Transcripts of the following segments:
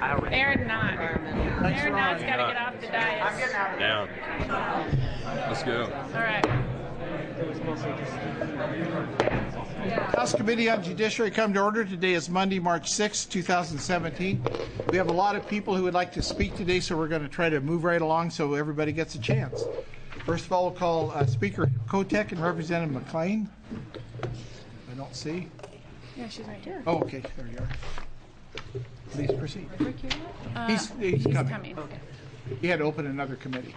Aaron Knott. Aaron Knott's got to get off the dais. I'm getting out of Down. Let's go. All right. House Committee on Judiciary come to order. Today is Monday, March 6, 2017. We have a lot of people who would like to speak today, so we're going to try to move right along so everybody gets a chance. First of all, we'll call Speaker Kotek and Representative McLean. I don't see. Yeah, she's right here. Oh, okay. There you are. Please proceed. He's coming. Okay. He had to open another committee.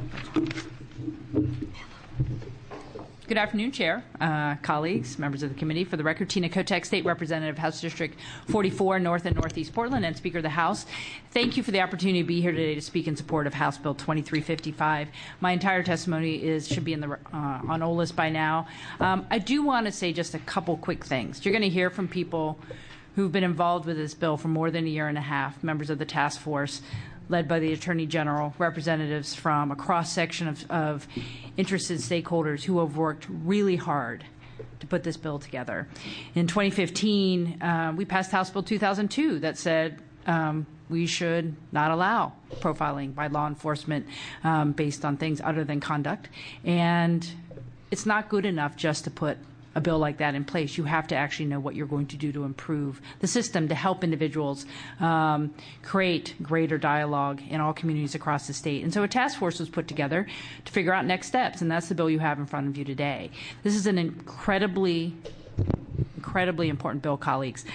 Good afternoon, Chair, colleagues, members of the committee. For the record, Tina Kotek, State Representative, House District 44, North and Northeast Portland, and Speaker of the House. Thank you for the opportunity to be here today to speak in support of House Bill 2355. My entire testimony should be in the on OLIS by now. I do want to say just a couple quick things. You're going to hear from people who've been involved with this bill for more than a year and a half, members of the task force, led by the Attorney General, representatives from a cross-section of interested stakeholders who have worked really hard to put this bill together. In 2015, we passed House Bill 2002 that said we should not allow profiling by law enforcement based on things other than conduct. And it's not good enough just to put a bill like that in place. You have to actually know what you're going to do to improve the system to help individuals create greater dialogue in all communities across the state. And so a task force was put together to figure out next steps, and that's the bill you have in front of you today. This is an incredibly important bill, colleagues.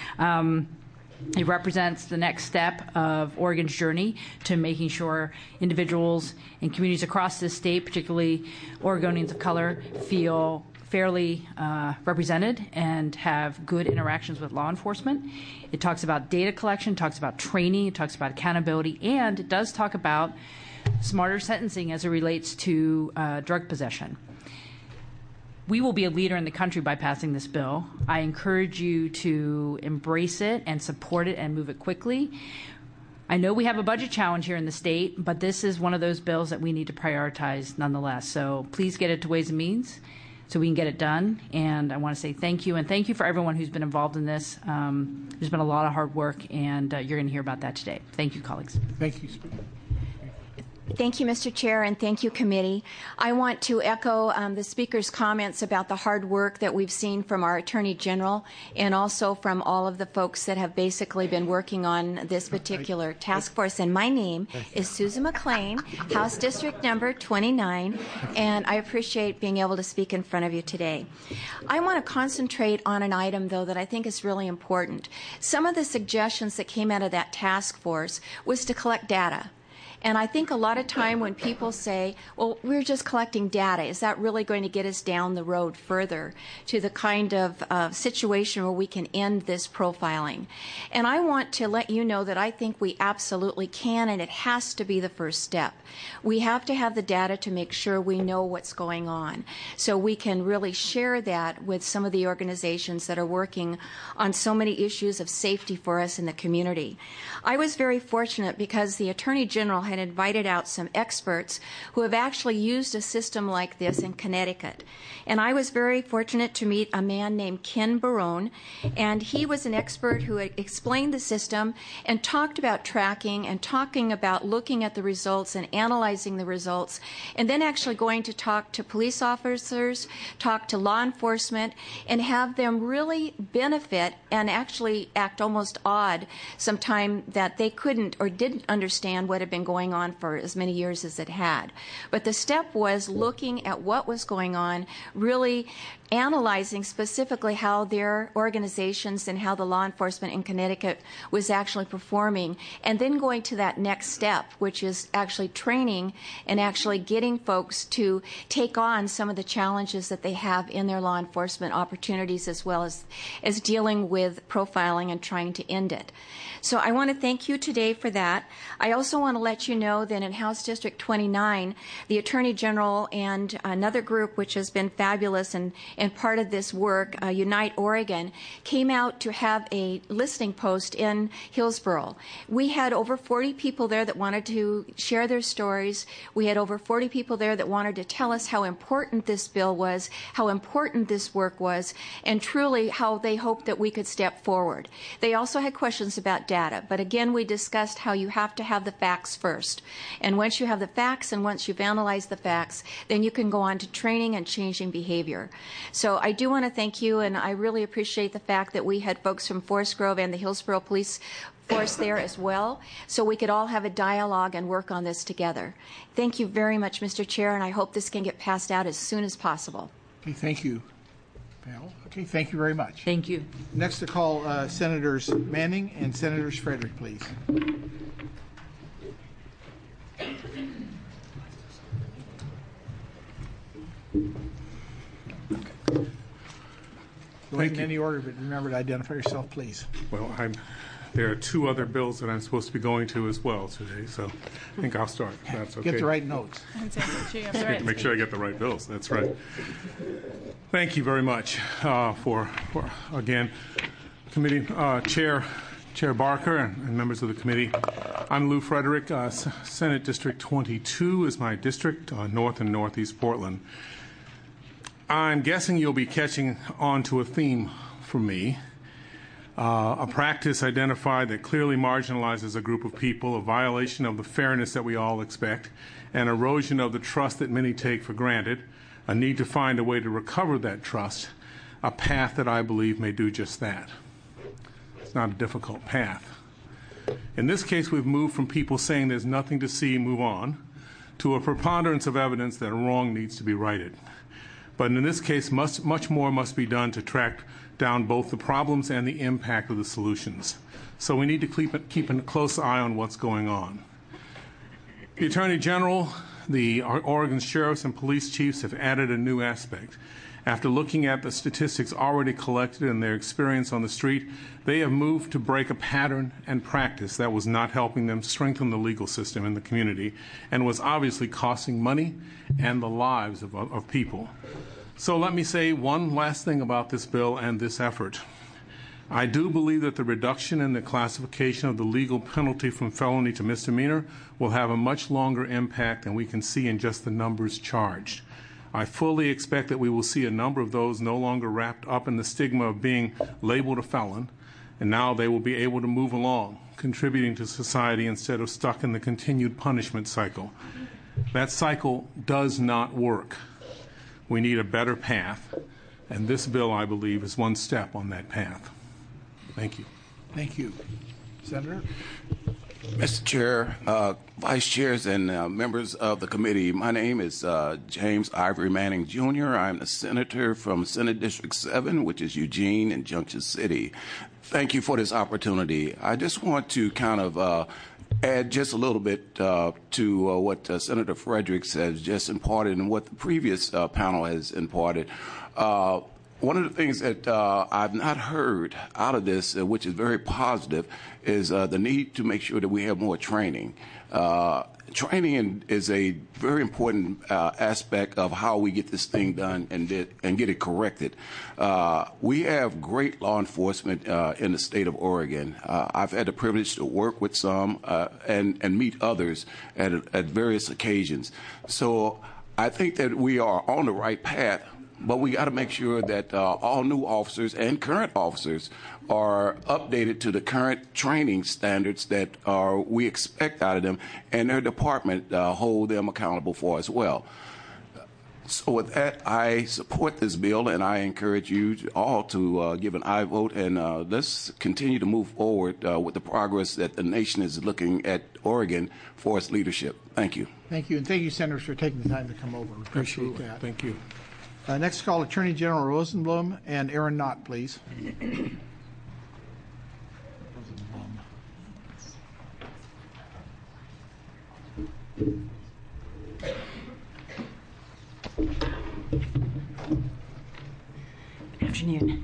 It represents the next step of Oregon's journey to making sure individuals and communities across this state, particularly Oregonians of color, feel fairly represented and have good interactions with law enforcement. It talks about data collection, talks about training, it talks about accountability, and it does talk about smarter sentencing as it relates to drug possession. We will be a leader in the country by passing this bill. I encourage you to embrace it and support it and move it quickly. I know we have a budget challenge here in the state, but this is one of those bills that we need to prioritize nonetheless. So please get it to Ways and Means so we can get it done. And I want to say thank you, and thank you for everyone who's been involved in this. There's been a lot of hard work, and you're going to hear about that today. Thank you, colleagues. Thank you, Speaker. Thank you, Mr. Chair, and thank you, committee. I want to echo the Speaker's comments about the hard work that we've seen from our Attorney General and also from all of the folks that have basically been working on this particular task force. And my name is Susan McLean, House District number 29, and I appreciate being able to speak in front of you today. I want to concentrate on an item, though, that I think is really important. Some of the suggestions that came out of that task force was to collect data. And I think a lot of time when people say, well, we're just collecting data, is that really going to get us down the road further to the kind of situation where we can end this profiling? And I want to let you know that I think we absolutely can, and it has to be the first step. We have to have the data to make sure we know what's going on, so we can really share that with some of the organizations that are working on so many issues of safety for us in the community. I was very fortunate because the Attorney General had invited out some experts who have actually used a system like this in Connecticut. And I was very fortunate to meet a man named Ken Barone, and he was an expert who had explained the system and talked about tracking and talking about looking at the results and analyzing the results, and then actually going to talk to police officers, talk to law enforcement, and have them really benefit and actually act almost odd sometime that they couldn't or didn't understand what had been going on for as many years as it had. But the step was looking at what was going on, really analyzing specifically how their organizations and how the law enforcement in Connecticut was actually performing, and then going to that next step, which is actually training and actually getting folks to take on some of the challenges that they have in their law enforcement opportunities, as well as dealing with profiling and trying to end it. So I want to thank you today for that. I also want to let you you know that in House District 29, the Attorney General and another group which has been fabulous and part of this work, Unite Oregon, came out to have a listening post in Hillsborough. We had over 40 people there that wanted to share their stories. We had over 40 people there that wanted to tell us how important this bill was, how important this work was, and truly how they hoped that we could step forward. They also had questions about data, but again, we discussed how you have to have the facts first. And once you have the facts and once you've analyzed the facts, then you can go on to training and changing behavior. So I do want to thank you, and I really appreciate the fact that we had folks from Forest Grove and the Hillsborough Police Force there as well, so we could all have a dialogue and work on this together. Thank you very much, Mr. Chair, and I hope this can get passed out as soon as possible. Okay, thank you, Pal. Okay, thank you very much. Thank you. Next to call Senators Manning and Senators Frederick, please. Go ahead in any order, but remember to identify yourself, please. Well, there are two other bills that I'm supposed to be going to as well today, so I think I'll start. That's okay. Get the right notes. Make sure I get the right bills. That's right. Thank you very much for again, committee Chair Barker and members of the committee. I'm Lou Frederick. Senate District 22 is my district, North and Northeast Portland. I'm guessing you'll be catching on to a theme for me. A practice identified that clearly marginalizes a group of people, a violation of the fairness that we all expect, an erosion of the trust that many take for granted, a need to find a way to recover that trust, a path that I believe may do just that. It's not a difficult path. In this case, we've moved from people saying there's nothing to see, move on, to a preponderance of evidence that a wrong needs to be righted. But in this case, much more must be done to track down both the problems and the impact of the solutions. So we need to keep a close eye on what's going on. The Attorney General, the Oregon sheriffs and police chiefs have added a new aspect. After looking at the statistics already collected and their experience on the street, they have moved to break a pattern and practice that was not helping them strengthen the legal system in the community and was obviously costing money and the lives of people. So let me say one last thing about this bill and this effort. I do believe that the reduction in the classification of the legal penalty from felony to misdemeanor will have a much longer impact than we can see in just the numbers charged. I fully expect that we will see a number of those no longer wrapped up in the stigma of being labeled a felon, and now they will be able to move along, contributing to society instead of stuck in the continued punishment cycle. That cycle does not work. We need a better path, and this bill, I believe, is one step on that path. Thank you. Thank you. Senator? Mr. Chair, Vice Chairs, and members of the committee, my name is James Ivory Manning, Jr. I'm the senator from Senate District 7, which is Eugene and Junction City. Thank you for this opportunity. I just want to kind of add just a little bit to what Senator Fredericks has just imparted and what the previous panel has imparted. One of the things that I've not heard out of this, which is very positive, is the need to make sure that we have more training. Training is a very important aspect of how we get this thing done and get it corrected. We have great law enforcement in the state of Oregon. I've had the privilege to work with some and meet others at various occasions. So I think that we are on the right path, but we got to make sure that all new officers and current officers are updated to the current training standards that we expect out of them, and their department hold them accountable for as well. So with that, I support this bill, and I encourage you all to give an aye vote, and let's continue to move forward with the progress that the nation is looking at Oregon for its leadership. Thank you. Thank you, and thank you, Senators, for taking the time to come over. We appreciate Absolutely. that. Thank you. Next call, Attorney General Rosenblum and Aaron Knott, please. Good afternoon.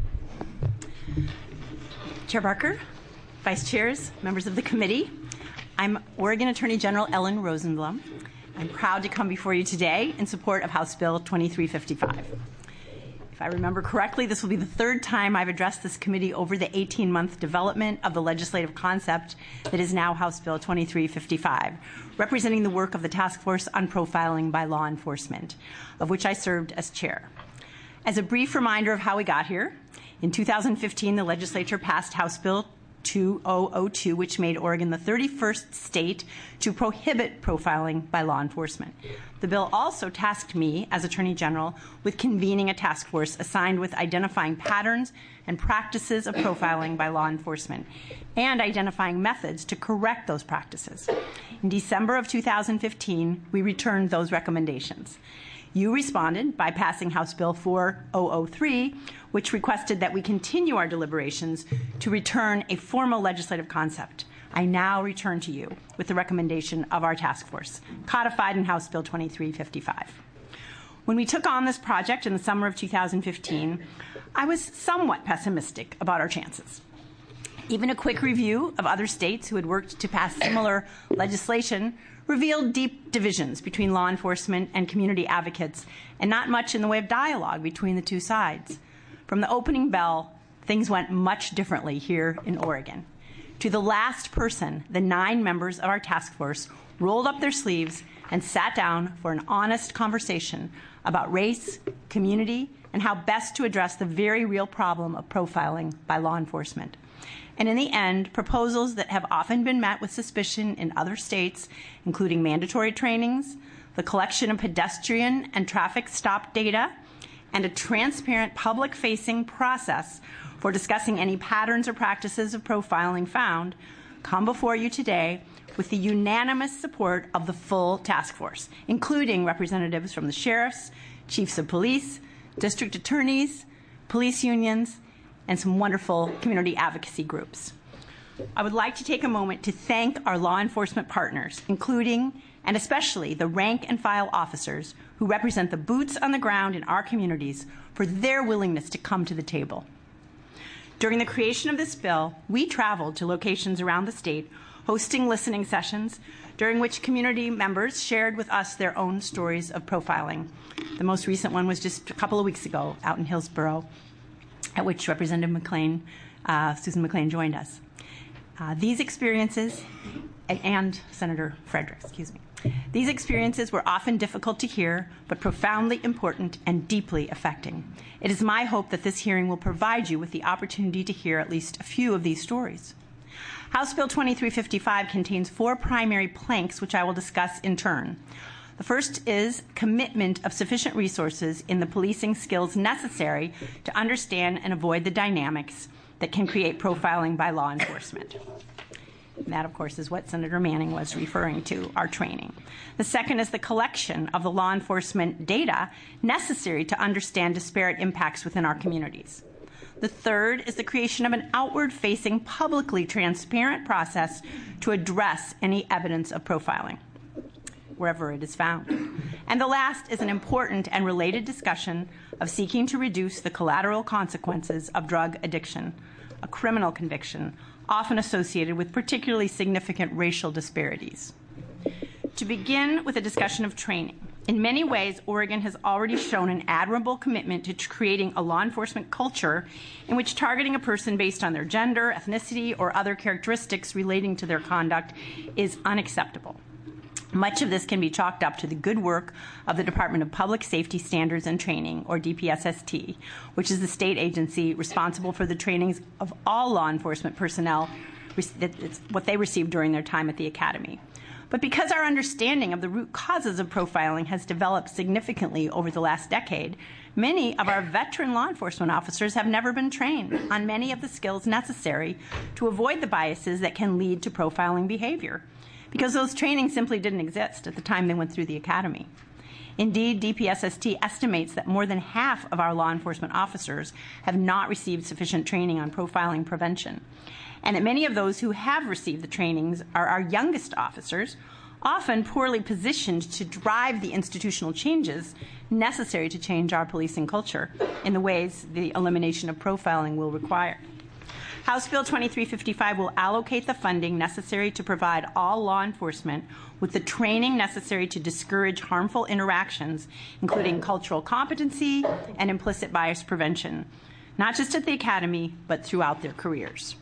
Chair Barker, Vice Chairs, members of the committee. I'm Oregon Attorney General Ellen Rosenblum. I'm proud to come before you today in support of House Bill 2355. If I remember correctly, this will be the third time I've addressed this committee over the 18-month development of the legislative concept that is now House Bill 2355, representing the work of the Task Force on Profiling by Law Enforcement, of which I served as chair. As a brief reminder of how we got here, in 2015, the legislature passed House Bill 2002, which made Oregon the 31st state to prohibit profiling by law enforcement. The bill also tasked me, as Attorney General, with convening a task force assigned with identifying patterns and practices of profiling by law enforcement and identifying methods to correct those practices. In December of 2015, we returned those recommendations. You responded by passing House Bill 4003, which requested that we continue our deliberations to return a formal legislative concept. I now return to you with the recommendation of our task force, codified in House Bill 2355. When we took on this project in the summer of 2015, I was somewhat pessimistic about our chances. Even a quick review of other states who had worked to pass similar legislation revealed deep divisions between law enforcement and community advocates, and not much in the way of dialogue between the two sides. From the opening bell, things went much differently here in Oregon. To the last person, the 9 members of our task force rolled up their sleeves and sat down for an honest conversation about race, community, and how best to address the very real problem of profiling by law enforcement. And in the end, proposals that have often been met with suspicion in other states, including mandatory trainings, the collection of pedestrian and traffic stop data, and a transparent public-facing process for discussing any patterns or practices of profiling found, come before you today with the unanimous support of the full task force, including representatives from the sheriffs, chiefs of police, district attorneys, police unions, and some wonderful community advocacy groups. I would like to take a moment to thank our law enforcement partners, including and especially the rank and file officers who represent the boots on the ground in our communities, for their willingness to come to the table. During the creation of this bill, we traveled to locations around the state, hosting listening sessions during which community members shared with us their own stories of profiling. The most recent one was just a couple of weeks ago out in Hillsborough, at which Representative McLean, Susan McLean, joined us. These experiences, and Senator Frederick, these experiences were often difficult to hear, but profoundly important and deeply affecting. It is my hope that this hearing will provide you with the opportunity to hear at least a few of these stories. House Bill 2355 contains 4 primary planks, which I will discuss in turn. The first is commitment of sufficient resources in the policing skills necessary to understand and avoid the dynamics that can create profiling by law enforcement. And that, of course, is what Senator Manning was referring to, our training. The second is the collection of the law enforcement data necessary to understand disparate impacts within our communities. The third is the creation of an outward-facing, publicly transparent process to address any evidence of profiling, wherever it is found. And the last is an important and related discussion of seeking to reduce the collateral consequences of drug addiction, a criminal conviction, often associated with particularly significant racial disparities. To begin with a discussion of training, in many ways, Oregon has already shown an admirable commitment to creating a law enforcement culture in which targeting a person based on their gender, ethnicity, or other characteristics relating to their conduct is unacceptable. Much of this can be chalked up to the good work of the Department of Public Safety Standards and Training, or DPSST, which is the state agency responsible for the trainings of all law enforcement personnel. It's what they received during their time at the academy. But because our understanding of the root causes of profiling has developed significantly over the last decade, many of our veteran law enforcement officers have never been trained on many of the skills necessary to avoid the biases that can lead to profiling behavior, because those trainings simply didn't exist at the time they went through the academy. Indeed, DPSST estimates that more than half of our law enforcement officers have not received sufficient training on profiling prevention, and that many of those who have received the trainings are our youngest officers, often poorly positioned to drive the institutional changes necessary to change our policing culture in the ways the elimination of profiling will require. House Bill 2355 will allocate the funding necessary to provide all law enforcement with the training necessary to discourage harmful interactions, including cultural competency and implicit bias prevention, not just at the academy, but throughout their careers.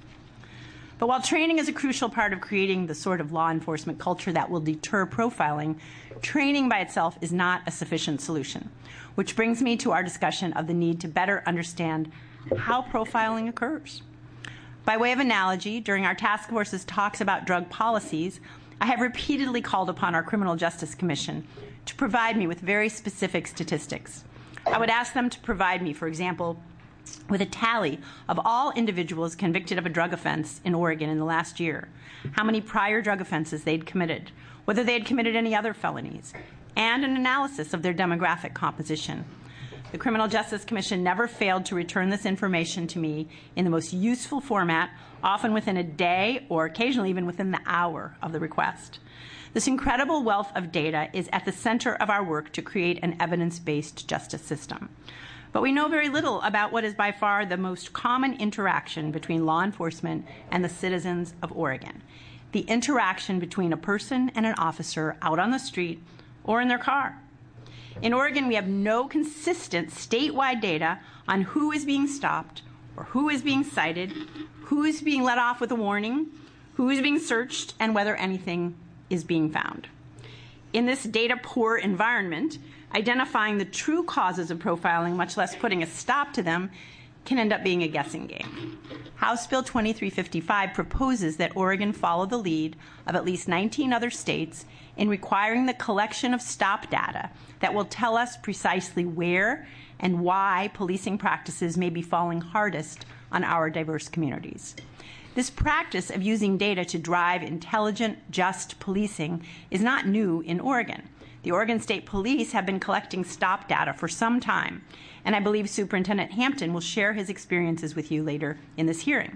But while training is a crucial part of creating the sort of law enforcement culture that will deter profiling, training by itself is not a sufficient solution, which brings me to our discussion of the need to better understand how profiling occurs. By way of analogy, during our task force's talks about drug policies, I have repeatedly called upon our Criminal Justice Commission to provide me with very specific statistics. I would ask them to provide me, for example, with a tally of all individuals convicted of a drug offense in Oregon in the last year, how many prior drug offenses they'd committed, whether they had committed any other felonies, and an analysis of their demographic composition. The Criminal Justice Commission never failed to return this information to me in the most useful format, often within a day or occasionally even within the hour of the request. This incredible wealth of data is at the center of our work to create an evidence-based justice system. But we know very little about what is by far the most common interaction between law enforcement and the citizens of Oregon, the interaction between a person and an officer out on the street or in their car. In Oregon, we have no consistent statewide data on who is being stopped or who is being cited, who is being let off with a warning, who is being searched, and whether anything is being found. In this data-poor environment, identifying the true causes of profiling, much less putting a stop to them, can end up being a guessing game. House Bill 2355 proposes that Oregon follow the lead of at least 19 other states in requiring the collection of stop data that will tell us precisely where and why policing practices may be falling hardest on our diverse communities. This practice of using data to drive intelligent, just policing is not new in Oregon. The Oregon State Police have been collecting stop data for some time, and I believe Superintendent Hampton will share his experiences with you later in this hearing.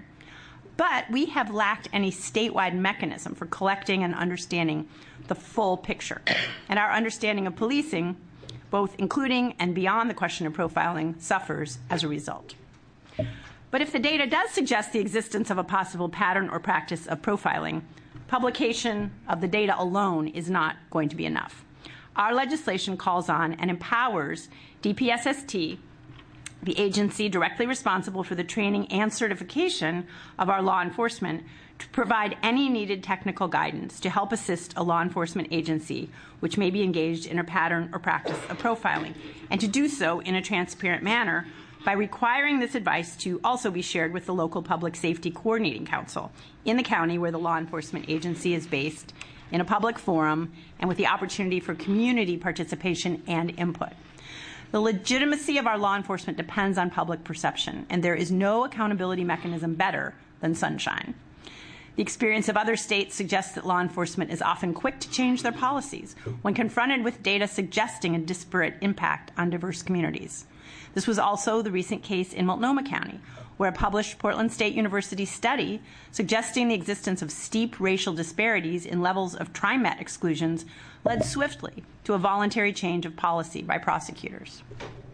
But we have lacked any statewide mechanism for collecting and understanding the full picture. And our understanding of policing, both including and beyond the question of profiling, suffers as a result. But if the data does suggest the existence of a possible pattern or practice of profiling, publication of the data alone is not going to be enough. Our legislation calls on and empowers DPSST, the agency directly responsible for the training and certification of our law enforcement, to provide any needed technical guidance to help assist a law enforcement agency which may be engaged in a pattern or practice of profiling, and to do so in a transparent manner by requiring this advice to also be shared with the local Public Safety Coordinating Council in the county where the law enforcement agency is based, in a public forum, and with the opportunity for community participation and input. The legitimacy of our law enforcement depends on public perception, and there is no accountability mechanism better than sunshine. The experience of other states suggests that law enforcement is often quick to change their policies when confronted with data suggesting a disparate impact on diverse communities. This was also the recent case in Multnomah County, where a published Portland State University study suggesting the existence of steep racial disparities in levels of TriMet exclusions led swiftly to a voluntary change of policy by prosecutors.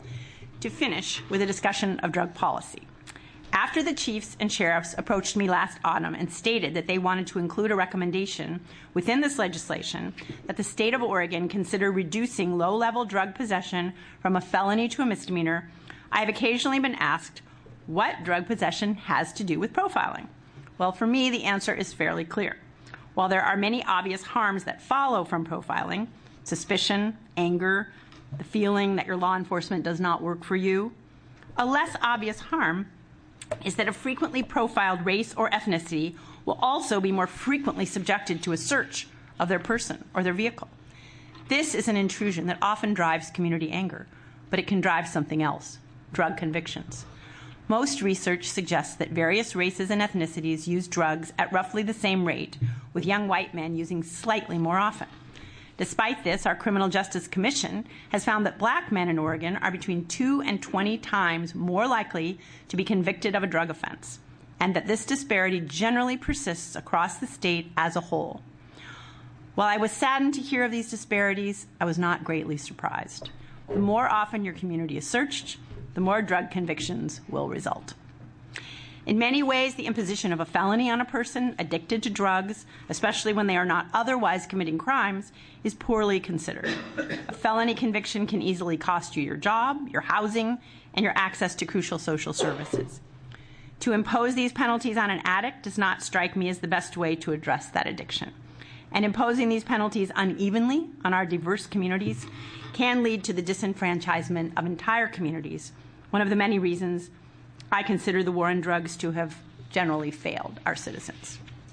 To finish with a discussion of drug policy. After the chiefs and sheriffs approached me last autumn and stated that they wanted to include a recommendation within this legislation that the state of Oregon consider reducing low-level drug possession from a felony to a misdemeanor, I have occasionally been asked what drug possession has to do with profiling. Well, for me, the answer is fairly clear. While there are many obvious harms that follow from profiling, suspicion, anger, the feeling that your law enforcement does not work for you, a less obvious harm is that a frequently profiled race or ethnicity will also be more frequently subjected to a search of their person or their vehicle. This is an intrusion that often drives community anger, but it can drive something else, drug convictions. Most research suggests that various races and ethnicities use drugs at roughly the same rate, with young white men using slightly more often. Despite this, our Criminal Justice Commission has found that black men in Oregon are between 2 and 20 times more likely to be convicted of a drug offense, and that this disparity generally persists across the state as a whole. While I was saddened to hear of these disparities, I was not greatly surprised. The more often your community is searched, the more drug convictions will result. In many ways, the imposition of a felony on a person addicted to drugs, especially when they are not otherwise committing crimes, is poorly considered. A felony conviction can easily cost you your job, your housing, and your access to crucial social services. To impose these penalties on an addict does not strike me as the best way to address that addiction. And imposing these penalties unevenly on our diverse communities can lead to the disenfranchisement of entire communities, one of the many reasons I consider the war on drugs to have generally failed our citizens.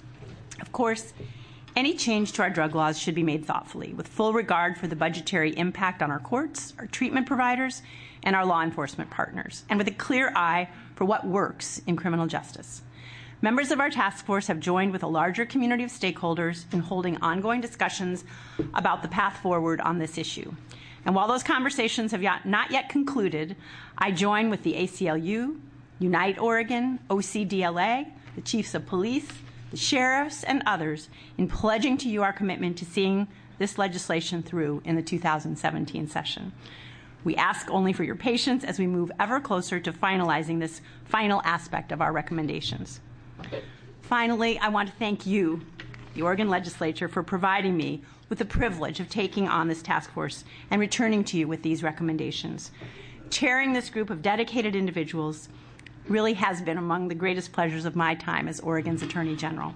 Of course, any change to our drug laws should be made thoughtfully, with full regard for the budgetary impact on our courts, our treatment providers, and our law enforcement partners, and with a clear eye for what works in criminal justice. Members of our task force have joined with a larger community of stakeholders in holding ongoing discussions about the path forward on this issue. And while those conversations have not yet concluded, I join with the ACLU, Unite Oregon, OCDLA, the chiefs of police, the sheriffs, and others in pledging to you our commitment to seeing this legislation through in the 2017 session. We ask only for your patience as we move ever closer to finalizing this final aspect of our recommendations. Finally, I want to thank you, the Oregon Legislature, for providing me with the privilege of taking on this task force and returning to you with these recommendations. Chairing this group of dedicated individuals really has been among the greatest pleasures of my time as Oregon's Attorney General.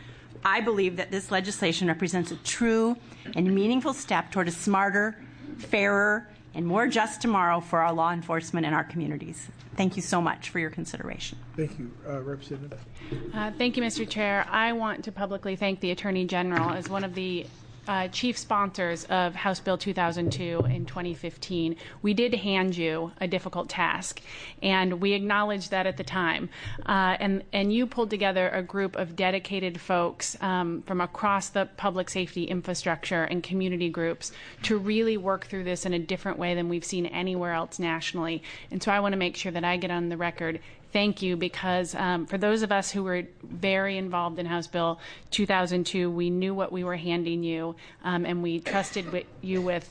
I believe that this legislation represents a true and meaningful step toward a smarter, fairer, and more just tomorrow for our law enforcement and our communities. Thank you so much for your consideration. Thank you, Representative. Thank you, Mr. Chair. I want to publicly thank the Attorney General as one of the chief sponsors of House Bill 2002 in 2015. We did hand you a difficult task, and we acknowledged that at the time. And you pulled together a group of dedicated folks from across the public safety infrastructure and community groups to really work through this in a different way than we've seen anywhere else nationally. And so I want to make sure that I get on the record thank you, because for those of us who were very involved in House Bill 2002, we knew what we were handing you, and we trusted you with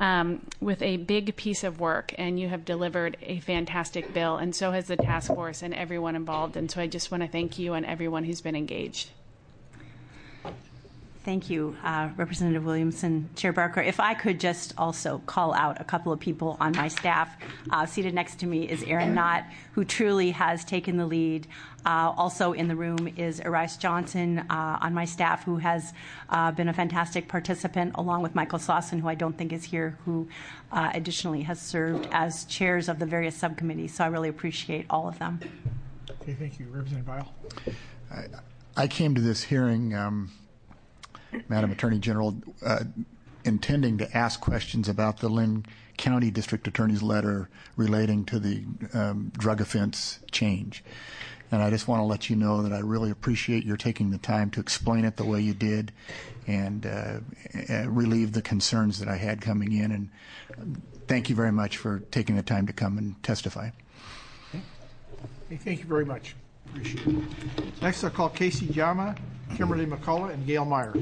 a big piece of work, and you have delivered a fantastic bill, and so has the task force and everyone involved. And so I just want to thank you and everyone who's been engaged. Thank you, Representative Williamson. Chair Barker, if I could just also call out a couple of people on my staff. Seated next to me is Aaron Knott, who truly has taken the lead. Also in the room is Arise Johnson on my staff, who has been a fantastic participant, along with Michael Slauson, who I don't think is here, who additionally has served as chairs of the various subcommittees. So I really appreciate all of them. Okay, thank you. Representative Vial. I came to this hearing, Madam Attorney General, intending to ask questions about the Lynn County District Attorney's letter relating to the drug offense change. And I just want to let you know that I really appreciate your taking the time to explain it the way you did and relieve the concerns that I had coming in. And thank you very much for taking the time to come and testify. Okay, thank you very much. Appreciate it. Next, I'll call Casey Jama, Kimberly McCullough, and Gail Meyer.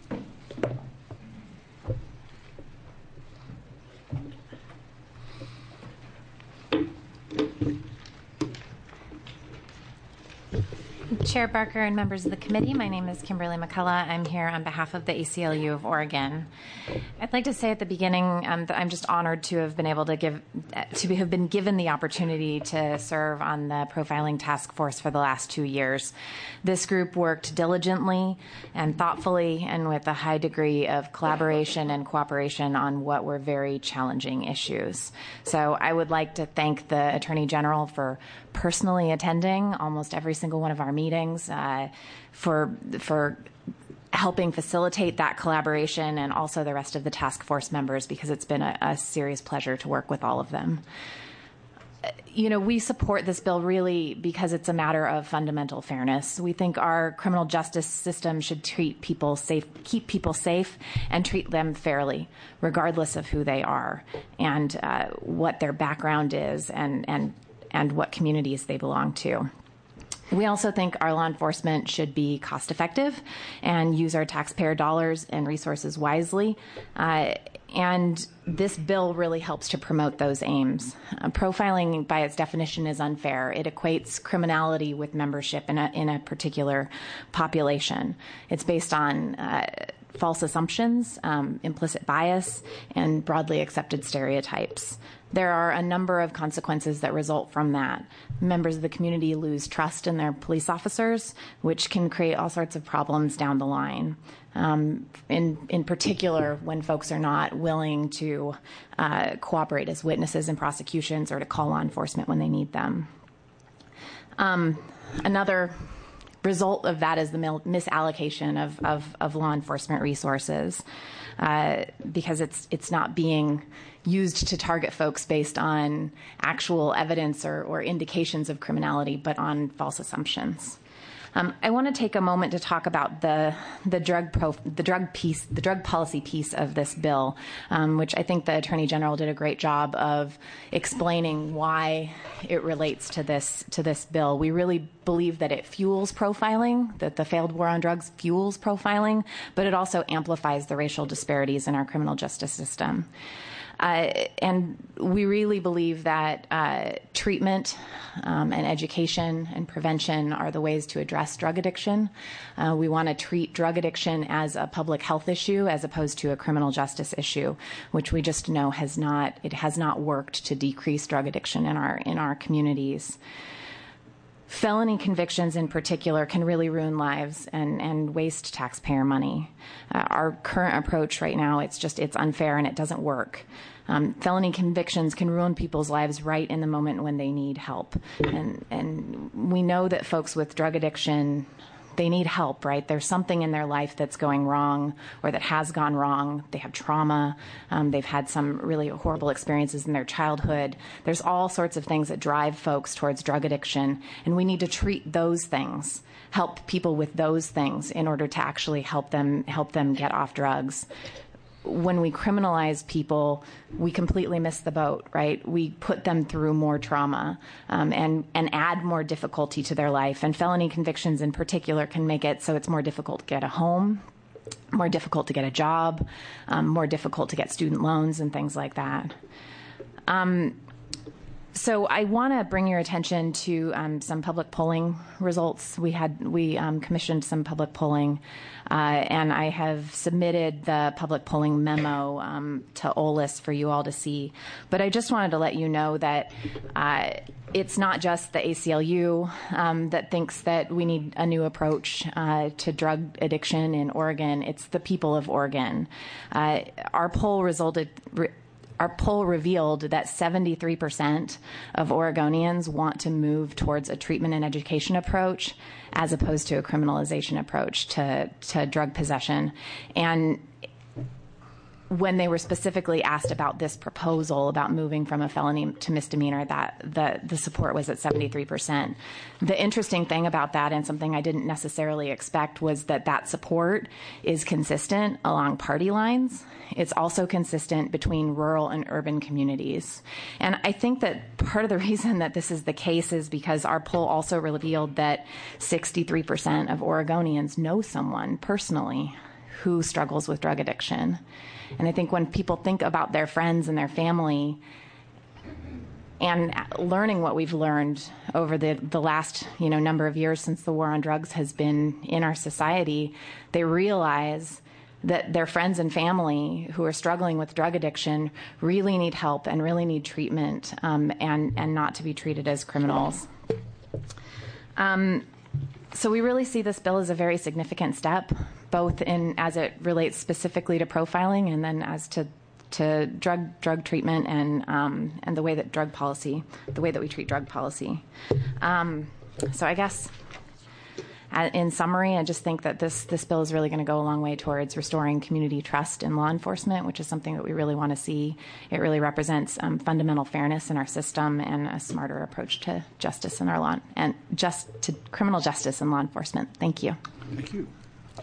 Chair Barker and members of the committee, my name is Kimberly McCullough. I'm here on behalf of the ACLU of Oregon. I'd like to say at the beginning that I'm just honored to have been able to have been given the opportunity to serve on the profiling task force for the last 2 years. This group worked diligently and thoughtfully and with a high degree of collaboration and cooperation on what were very challenging issues. So I would like to thank the Attorney General for personally attending almost every single one of our meetings, for helping facilitate that collaboration, and also the rest of the task force members, because it's been a serious pleasure to work with all of them. You know, we support this bill really because it's a matter of fundamental fairness. We think our criminal justice system should treat people safe, keep people safe, and treat them fairly, regardless of who they are and what their background is and what communities they belong to. We also think our law enforcement should be cost effective and use our taxpayer dollars and resources wisely. And this bill really helps to promote those aims. Profiling, by its definition, is unfair. It equates criminality with membership in a particular population. It's based on false assumptions, implicit bias, and broadly accepted stereotypes. There are a number of consequences that result from that. Members of the community lose trust in their police officers, which can create all sorts of problems down the line. In particular, when folks are not willing to cooperate as witnesses in prosecutions or to call law enforcement when they need them. Another result of that is the misallocation of law enforcement resources, because it's not being used to target folks based on actual evidence or indications of criminality, but on false assumptions. I want to take a moment to talk about the drug policy piece of this bill, which I think the Attorney General did a great job of explaining why it relates to this bill. We really believe that it fuels profiling, that the failed war on drugs fuels profiling, but it also amplifies the racial disparities in our criminal justice system. And we really believe that treatment and education and prevention are the ways to address drug addiction. We want to treat drug addiction as a public health issue as opposed to a criminal justice issue, which we just know has not worked to decrease drug addiction in our communities. Felony convictions in particular can really ruin lives and waste taxpayer money. Our current approach right now, it's unfair and it doesn't work. Felony convictions can ruin people's lives right in the moment when they need help. And we know that folks with drug addiction, they need help, right? There's something in their life that's going wrong or that has gone wrong. They have trauma. They've had some really horrible experiences in their childhood. There's all sorts of things that drive folks towards drug addiction, and we need to treat those things, help people with those things in order to actually help them get off drugs. When we criminalize people, we completely miss the boat, right? We put them through more trauma and add more difficulty to their life. And felony convictions in particular can make it so it's more difficult to get a home, more difficult to get a job, more difficult to get student loans and things like that. So I want to bring your attention to some public polling results. We commissioned some public polling, and I have submitted the public polling memo to OLIS for you all to see. But I just wanted to let you know that it's not just the ACLU that thinks that we need a new approach to drug addiction in Oregon. It's the people of Oregon. Our poll revealed that 73% of Oregonians want to move towards a treatment and education approach as opposed to a criminalization approach to drug possession. And when they were specifically asked about this proposal about moving from a felony to misdemeanor, that the support was at 73%. The interesting thing about that, and something I didn't necessarily expect, was that support is consistent along party lines. It's also consistent between rural and urban communities. And I think that part of the reason that this is the case is because our poll also revealed that 63% of Oregonians know someone personally who struggles with drug addiction. And I think when people think about their friends and their family and learning what we've learned over the last number of years since the war on drugs has been in our society, they realize that their friends and family who are struggling with drug addiction really need help and really need treatment and not to be treated as criminals. So we really see this bill as a very significant step, both as it relates specifically to profiling and then as to drug treatment and the way that we treat drug policy. So I guess in summary, I just think that this bill is really going to go a long way towards restoring community trust in law enforcement, which is something that we really want to see. It really represents fundamental fairness in our system and a smarter approach to justice in our law and to criminal justice and law enforcement. Thank you. Thank you.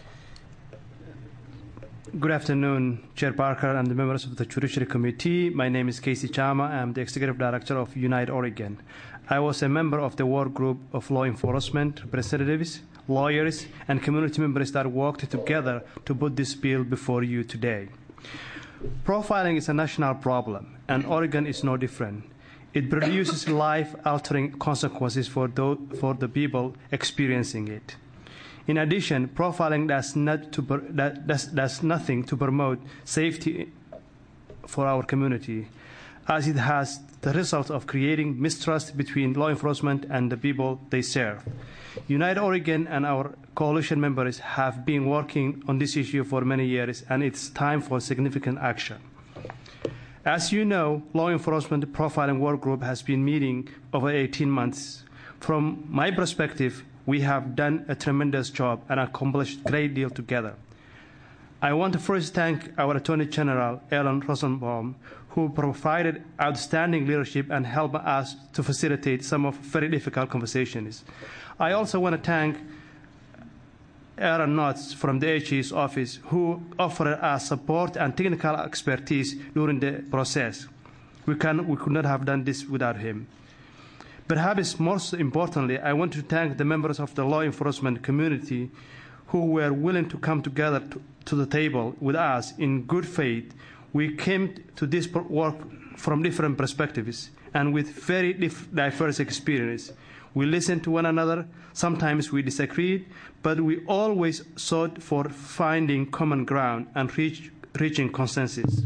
Good afternoon, Chair Barker and the members of the Judiciary Committee. My name is Casey Chama. I'm the Executive Director of Unite Oregon. I was a member of the work group of law enforcement representatives, lawyers, and community members that worked together to put this bill before you today. Profiling is a national problem, and Oregon is no different. It produces life-altering consequences for the people experiencing it. In addition, profiling does nothing to promote safety for our community, as it has the result of creating mistrust between law enforcement and the people they serve. Unite Oregon and our coalition members have been working on this issue for many years, and it's time for significant action. As you know, Law Enforcement Profiling Work Group has been meeting over 18 months. From my perspective, we have done a tremendous job and accomplished a great deal together. I want to first thank our Attorney General, Ellen Rosenbaum, who provided outstanding leadership and helped us to facilitate some of very difficult conversations. I also want to thank Aaron Knotts from the AG's office, who offered us support and technical expertise during the process. We could not have done this without him. Perhaps most importantly, I want to thank the members of the law enforcement community who were willing to come together to the table with us in good faith. We came to this work from different perspectives and with very diverse experience. We listened to one another. Sometimes we disagreed, but we always sought for finding common ground and reaching consensus.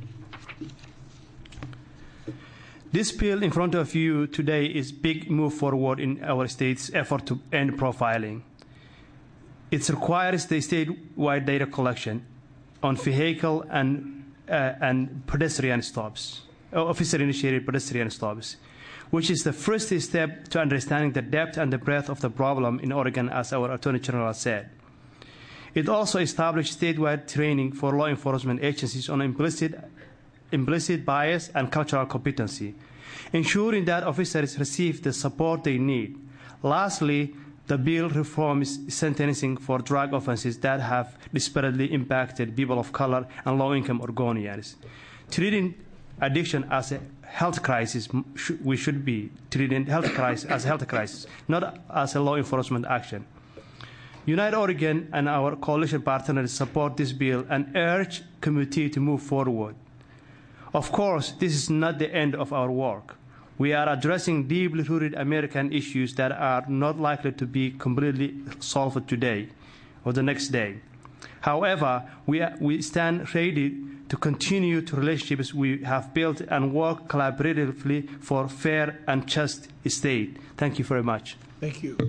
This bill in front of you today is a big move forward in our state's effort to end profiling. It requires the statewide data collection on vehicle and pedestrian stops, officer-initiated pedestrian stops, which is the first step to understanding the depth and the breadth of the problem in Oregon, as our Attorney General said. It also established statewide training for law enforcement agencies on implicit bias and cultural competency, ensuring that officers receive the support they need. Lastly, the bill reforms sentencing for drug offenses that have disparately impacted people of color and low-income Oregonians. Treating addiction as a health crisis, we should be treating health crisis as a health crisis, not as a law enforcement action. Unite Oregon and our coalition partners support this bill and urge committee to move forward. Of course, this is not the end of our work. We are addressing deeply rooted American issues that are not likely to be completely solved today or the next day. However, we stand ready to continue the relationships we have built and work collaboratively for a fair and just state. Thank you very much. Thank you.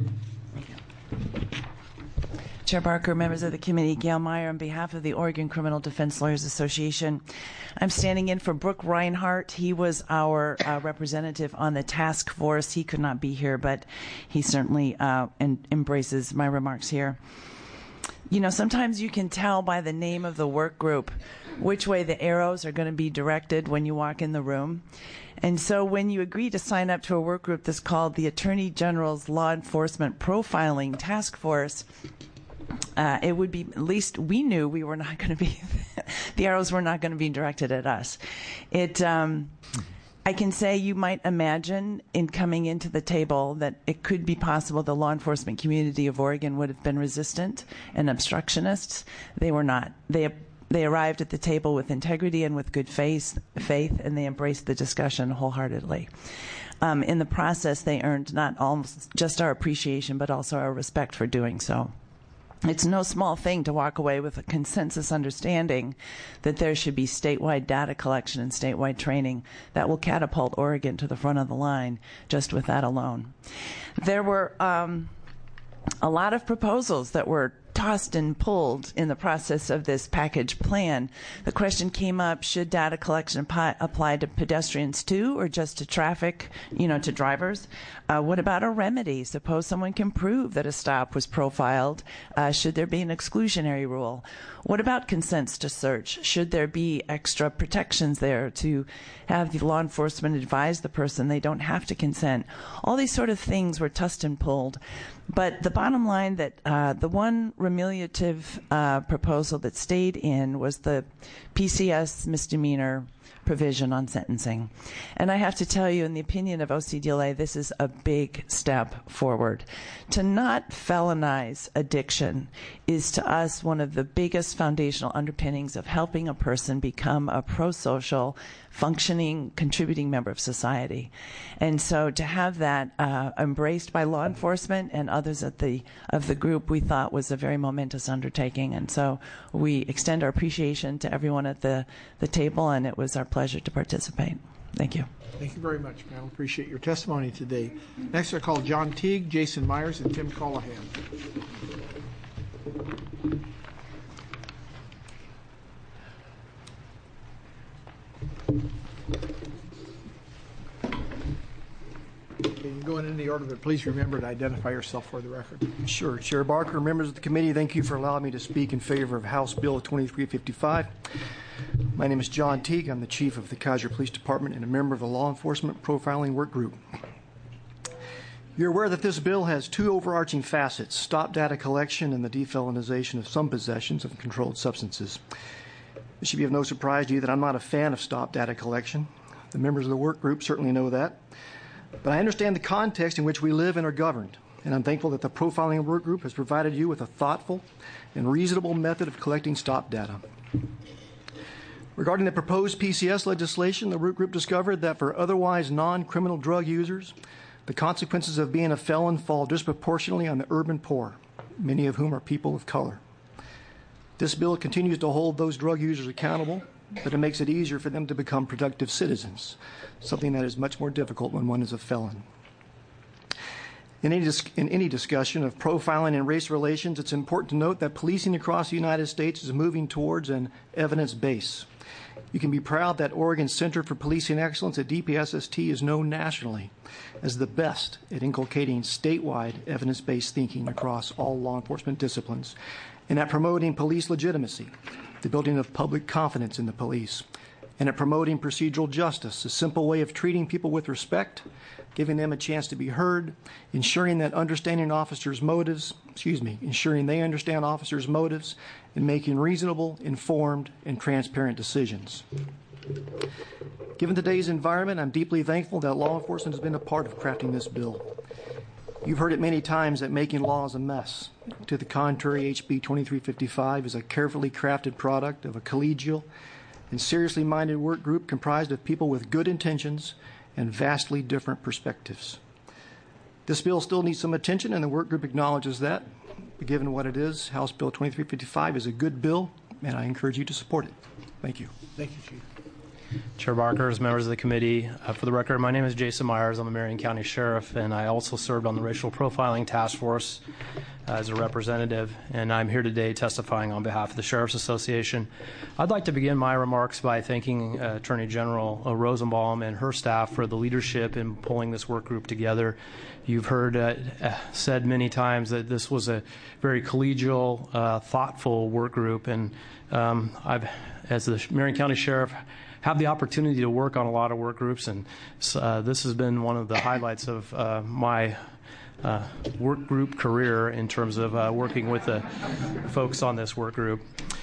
Chair Barker, members of the committee, Gail Meyer on behalf of the Oregon Criminal Defense Lawyers Association. I'm standing in for Brooke Reinhart. He was our representative on the task force. He could not be here, but he certainly embraces my remarks here. You know, sometimes you can tell by the name of the work group which way the arrows are going to be directed when you walk in the room. And so when you agree to sign up to a work group that's called the Attorney General's Law Enforcement Profiling Task Force, it would be, at least we knew we were not going to be, the arrows were not going to be directed at us. I can say you might imagine in coming into the table that it could be possible the law enforcement community of Oregon would have been resistant and obstructionists. They were not. They arrived at the table with integrity and with good faith, and they embraced the discussion wholeheartedly. In the process, they earned not almost just our appreciation, but also our respect for doing so. It's no small thing to walk away with a consensus understanding that there should be statewide data collection and statewide training that will catapult Oregon to the front of the line just with that alone. There were a lot of proposals that were tossed and pulled in the process of this package plan. The question came up, should data collection apply to pedestrians too, or just to traffic, to drivers? What about a remedy? Suppose someone can prove that a stop was profiled. Should there be an exclusionary rule? What about consents to search? Should there be extra protections there to have the law enforcement advise the person they don't have to consent? All these sort of things were tossed and pulled. But the bottom line that the one remediative proposal that stayed in was the PCS misdemeanor provision on sentencing. And I have to tell you, in the opinion of OCDLA, this is a big step forward. To not felonize addiction is to us one of the biggest foundational underpinnings of helping a person become a pro-social, functioning, contributing member of society. And so to have that embraced by law enforcement and others of the group, we thought was a very momentous undertaking. And so we extend our appreciation to everyone at the table, and it was our pleasure to participate. Thank you. Thank you very much, Mel. Appreciate your testimony today. Next, I call John Teague, Jason Myers, and Tim Callahan. Okay, you can go in any order, but please remember to identify yourself for the record. Sure. Chair Barker, members of the committee, thank you for allowing me to speak in favor of House Bill 2355. My name is John Teague. I'm the chief of the Kaiser Police Department and a member of the Law Enforcement Profiling Work Group. You're aware that this bill has two overarching facets: stop data collection and the defelonization of some possessions of controlled substances. It should be of no surprise to you that I'm not a fan of stop data collection. The members of the work group certainly know that. But I understand the context in which we live and are governed, and I'm thankful that the Profiling Work Group has provided you with a thoughtful and reasonable method of collecting stop data. Regarding the proposed PCS legislation, the work group discovered that for otherwise non-criminal drug users, the consequences of being a felon fall disproportionately on the urban poor, many of whom are people of color. This bill continues to hold those drug users accountable, but it makes it easier for them to become productive citizens, something that is much more difficult when one is a felon. In any discussion of profiling and race relations, it's important to note that policing across the United States is moving towards an evidence base. You can be proud that Oregon's Center for Policing Excellence at DPSST is known nationally as the best at inculcating statewide evidence-based thinking across all law enforcement disciplines, and at promoting police legitimacy, the building of public confidence in the police, and at promoting procedural justice, a simple way of treating people with respect, giving them a chance to be heard, ensuring they understand officers' motives, and making reasonable, informed, and transparent decisions. Given today's environment, I'm deeply thankful that law enforcement has been a part of crafting this bill. You've heard it many times that making law is a mess. To the contrary, HB 2355 is a carefully crafted product of a collegial and seriously minded work group comprised of people with good intentions and vastly different perspectives. This bill still needs some attention, and the work group acknowledges that. But given what it is, House Bill 2355 is a good bill, and I encourage you to support it. Thank you. Thank you, Chief. Chair Barker, as members of the committee, for the record, my name is Jason Myers. I'm a Marion County Sheriff, and I also served on the Racial Profiling Task Force as a representative, and I'm here today testifying on behalf of the Sheriff's Association. I'd like to begin my remarks by thanking Attorney General Rosenbaum and her staff for the leadership in pulling this work group together. You've heard said many times that this was a very collegial, thoughtful work group, and I've, as the Marion County Sheriff, have the opportunity to work on a lot of work groups, and this has been one of the highlights of my work group career in terms of working with the folks on this work group.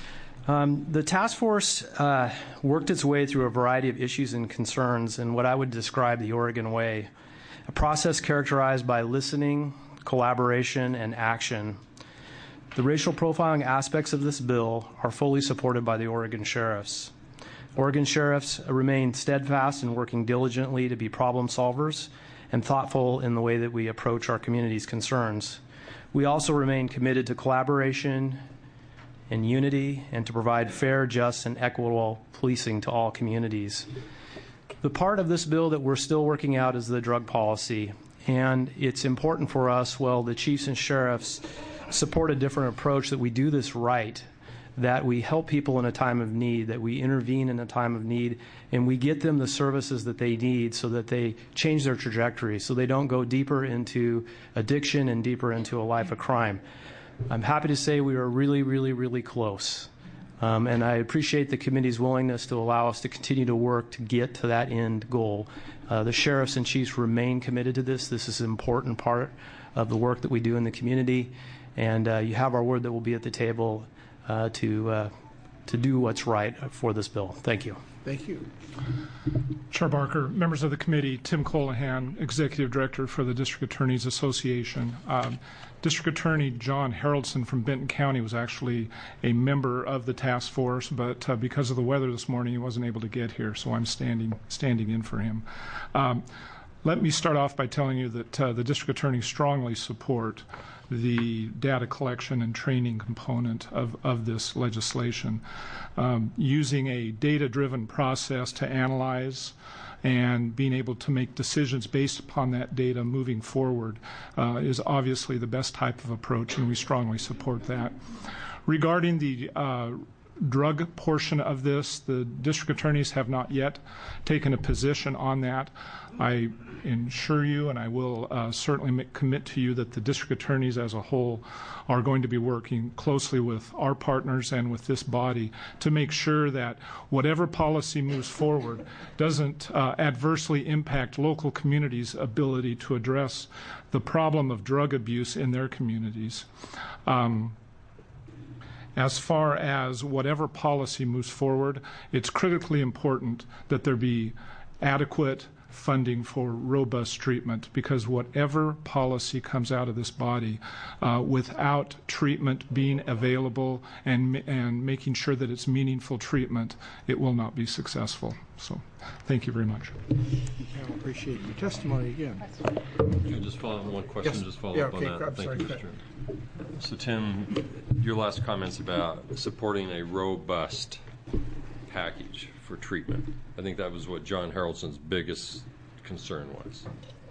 The task force worked its way through a variety of issues and concerns in what I would describe the Oregon way, a process characterized by listening, collaboration, and action. The racial profiling aspects of this bill are fully supported by the Oregon Sheriffs. Oregon Sheriffs remain steadfast in working diligently to be problem solvers and thoughtful in the way that we approach our community's concerns. We also remain committed to collaboration and unity and to provide fair, just, and equitable policing to all communities. The part of this bill that we're still working out is the drug policy, and it's important for us, well, the chiefs and sheriffs support a different approach, that we do this right, that we help people in a time of need, that we intervene in a time of need, and we get them the services that they need so that they change their trajectory, so they don't go deeper into addiction and deeper into a life of crime. I'm happy to say we are really, really, really close. And I appreciate the committee's willingness to allow us to continue to work to get to that end goal. The sheriffs and chiefs remain committed to this. This is an important part of the work that we do in the community, and you have our word that we'll be at the table to do what's right for this bill. Thank you. Thank you. Chair Barker, members of the committee, Tim Colohan, Executive Director for the District Attorneys Association. District Attorney John Haroldson from Benton County was actually a member of the task force, but because of the weather this morning, he wasn't able to get here, so I'm standing in for him. Let me start off by telling you that the district attorneys strongly support the data collection and training component of this legislation. Using a data-driven process to analyze and being able to make decisions based upon that data moving forward is obviously the best type of approach, and we strongly support that. Regarding the drug portion of this, the district attorneys have not yet taken a position on that. I ensure you, and I will certainly commit to you, that the district attorneys as a whole are going to be working closely with our partners and with this body to make sure that whatever policy moves forward doesn't adversely impact local communities' ability to address the problem of drug abuse in their communities. As far as whatever policy moves forward, it's critically important that there be adequate funding for robust treatment, because whatever policy comes out of this body without treatment being available and making sure that it's meaningful treatment, it will not be successful. So thank you very much. I appreciate your testimony again. Can I just follow on one question? Yes. Just follow up on that. Thank you, Mr. Chairman. So, Tim, your last comments about supporting a robust package for treatment. I think that was what John Haroldson's biggest concern was.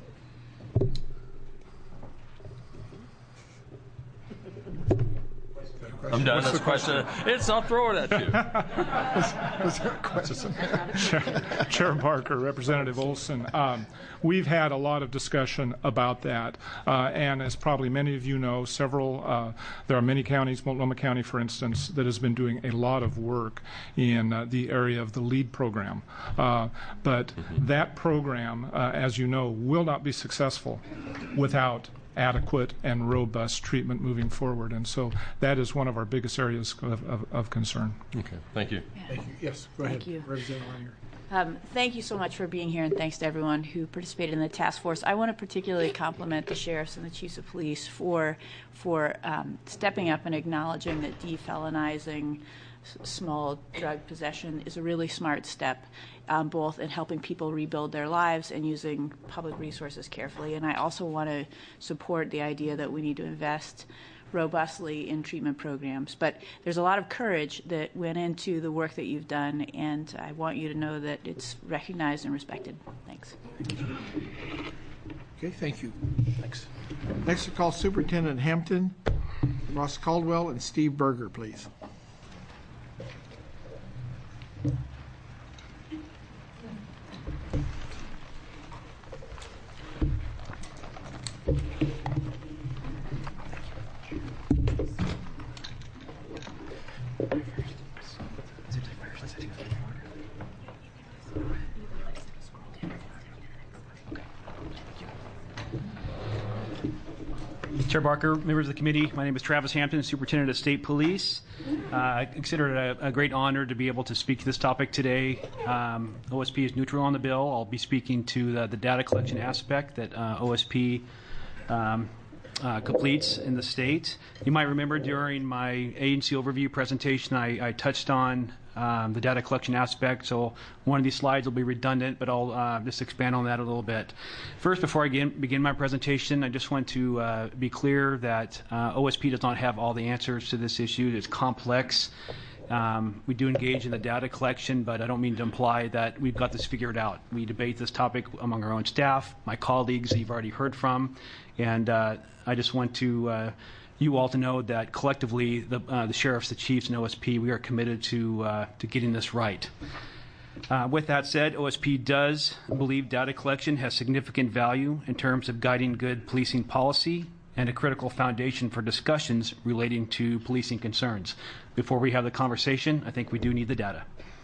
I'm done. That's a question. I'll throw it at you. Was there a question? Chair Barker, Representative Olson, we've had a lot of discussion about that, and as probably many of you know, there are many counties, Multnomah County, for instance, that has been doing a lot of work in the area of the LEAD program. But that program, as you know, will not be successful without adequate and robust treatment moving forward, and so that is one of our biggest areas of concern. Okay, thank you. Thank you. Yes, go ahead. Thank you. Representative Langer. Thank you so much for being here, and thanks to everyone who participated in the task force. I want to particularly compliment the sheriffs and the chiefs of police for stepping up and acknowledging that defelonizing small drug possession is a really smart step, both in helping people rebuild their lives and using public resources carefully. And I also want to support the idea that we need to invest robustly in treatment programs. But there's a lot of courage that went into the work that you've done, and I want you to know that it's recognized and respected. Thanks. Okay, thank you. Thanks. Next, we'll call Superintendent Hampton, Ross Caldwell, and Steve Berger, please. Chair Barker, members of the committee, my name is Travis Hampton, Superintendent of State Police. I consider it a great honor to be able to speak to this topic today. OSP is neutral on the bill. I'll be speaking to the data collection aspect that OSP completes in the state. You might remember during my agency overview presentation, I touched on the data collection aspect, so one of these slides will be redundant, but I'll just expand on that a little bit. First, before I begin my presentation, I just want to be clear that OSP does not have all the answers to this issue. It's complex. We do engage in the data collection, but I don't mean to imply that we've got this figured out. We debate this topic among our own staff, my colleagues that you've already heard from, and I just want to you all to know that collectively, the sheriffs, the chiefs, and OSP, we are committed to getting this right. With that said, OSP does believe data collection has significant value in terms of guiding good policing policy and a critical foundation for discussions relating to policing concerns. Before we have the conversation, I think we do need the data.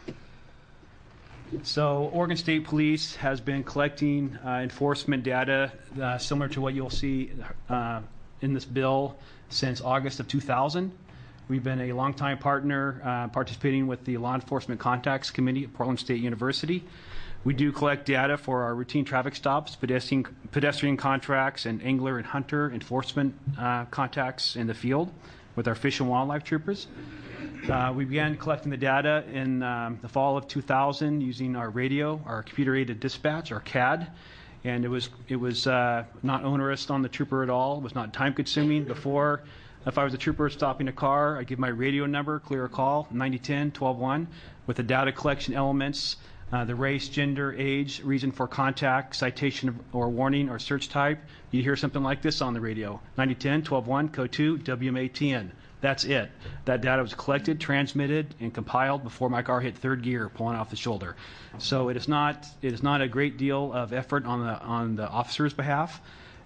So Oregon State Police has been collecting enforcement data similar to what you'll see in this bill since August of 2000. We've been a longtime partner participating with the Law Enforcement Contacts Committee at Portland State University. We do collect data for our routine traffic stops, pedestrian contracts, and angler and hunter enforcement contacts in the field with our Fish and Wildlife troopers. We began collecting the data in the fall of 2000 using our radio, our computer-aided dispatch, our CAD, and it was not onerous on the trooper at all. It was not time-consuming. Before, if I was a trooper stopping a car, I'd give my radio number, clear a call, 9010 12-1, with the data collection elements, the race, gender, age, reason for contact, citation or warning, or search type. You hear something like this on the radio, 9010 12-1, code 2, WMATN. That's it. That data was collected, transmitted, and compiled before my car hit third gear, pulling off the shoulder. So it is not a great deal of effort on the officer's behalf.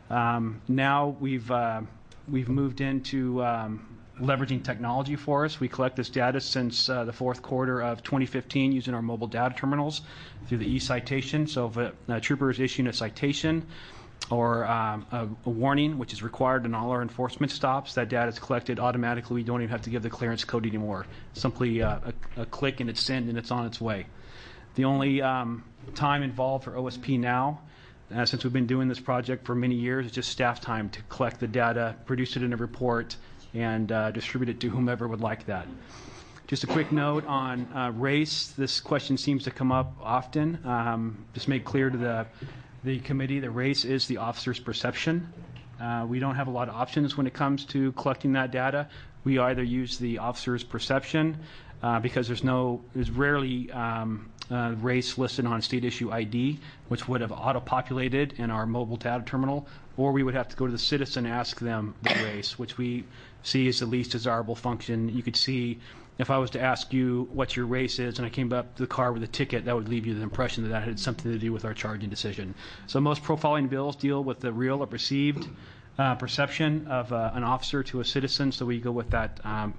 Now we've moved into leveraging technology for us. We collect this data since the fourth quarter of 2015 using our mobile data terminals through the e-citation. So if a trooper is issuing a citation or a warning, which is required in all our enforcement stops, that data is collected automatically. We don't even have to give the clearance code anymore. Simply a click and it's sent and it's on its way. The only time involved for OSP now, since we've been doing this project for many years, is just staff time to collect the data, produce it in a report, and distribute it to whomever would like that. Just a quick note on race. This question seems to come up often. Just make clear to the committee that race is the officer's perception. We don't have a lot of options when it comes to collecting that data. We either use the officer's perception because there's rarely race listed on state issue ID, which would have auto-populated in our mobile data terminal, or we would have to go to the citizen and ask them the race, which we see as the least desirable function. You could see if I was to ask you what your race is and I came up to the car with a ticket, that would leave you the impression that that had something to do with our charging decision. So most profiling bills deal with the real or perceived perception of an officer to a citizen, so we go with that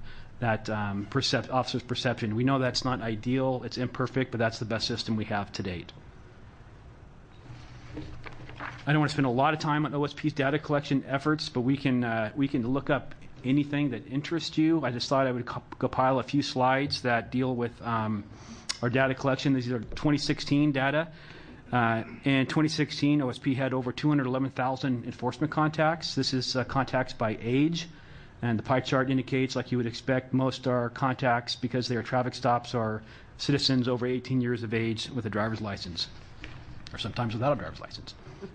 officer's perception. We know that's not ideal, it's imperfect, but that's the best system we have to date. I don't want to spend a lot of time on OSP's data collection efforts, but we can look up anything that interests you. I just thought I would compile a few slides that deal with our data collection. These are 2016 data. In 2016, OSP had over 211,000 enforcement contacts. This is contacts by age. And the pie chart indicates, like you would expect, most are contacts because they are traffic stops are citizens over 18 years of age with a driver's license, or sometimes without a driver's license.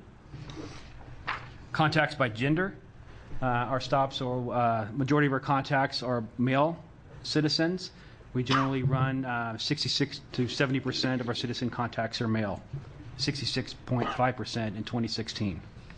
Contacts by gender. Our stops, or majority of our contacts are male citizens. We generally run 66 to 70% of our citizen contacts are male, 66.5% in 2016.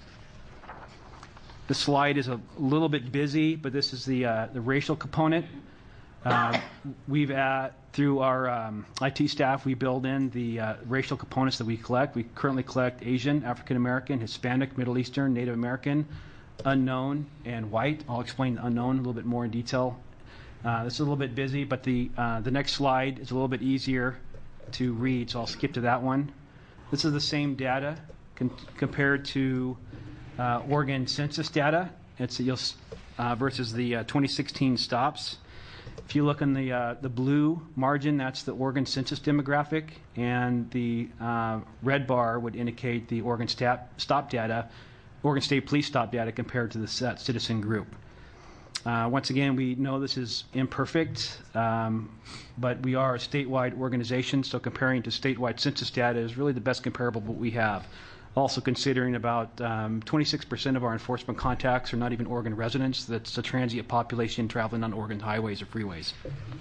The slide is a little bit busy, but this is the racial component. We've through our IT staff, we build in the racial components that we collect. We currently collect Asian, African American, Hispanic, Middle Eastern, Native American, unknown, and white. I'll explain unknown a little bit more in detail. This is a little bit busy, but the next slide is a little bit easier to read, so I'll skip to that one. This is the same data compared to Oregon census data. It's versus the 2016 stops. If you look in the blue margin, that's the Oregon census demographic, and the red bar would indicate the Oregon stop data, Oregon State Police stop data compared to the citizen group. Once again, we know this is imperfect, but we are a statewide organization, so comparing to statewide census data is really the best comparable we have. Also considering about 26% of our enforcement contacts are not even Oregon residents. That's a transient population traveling on Oregon highways or freeways.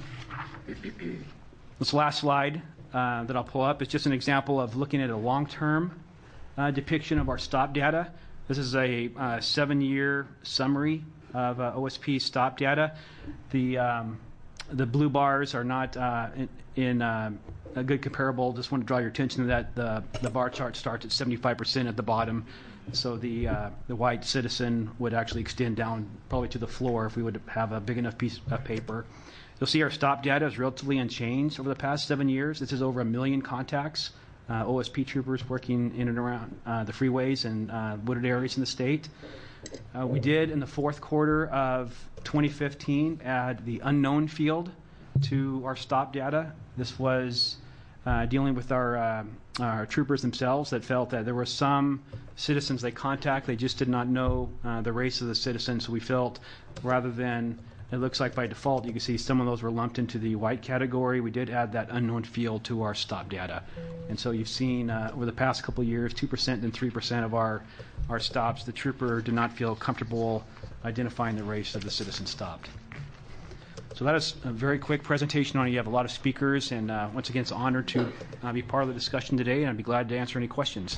This last slide that I'll pull up is just an example of looking at a long-term depiction of our stop data. This is a 7-year summary of OSP stop data. The blue bars are not in a good comparable. Just want to draw your attention to that. The bar chart starts at 75% at the bottom, so the white citizen would actually extend down probably to the floor if we would have a big enough piece of paper. You'll see our stop data is relatively unchanged over the past 7 years. This is over 1 million contacts. OSP troopers working in and around the freeways and wooded areas in the state. We did, in the fourth quarter of 2015, add the unknown field to our stop data. This was dealing with our troopers themselves that felt that there were some citizens they contact, they just did not know the race of the citizen. So we felt, rather than, it looks like by default, you can see some of those were lumped into the white category, we did add that unknown field to our stop data. And so you've seen over the past couple of years, 2% and 3% of our stops, the trooper did not feel comfortable identifying the race of the citizen stopped. So that is a very quick presentation on it. You have a lot of speakers, and once again, it's an honor to be part of the discussion today, and I'd be glad to answer any questions.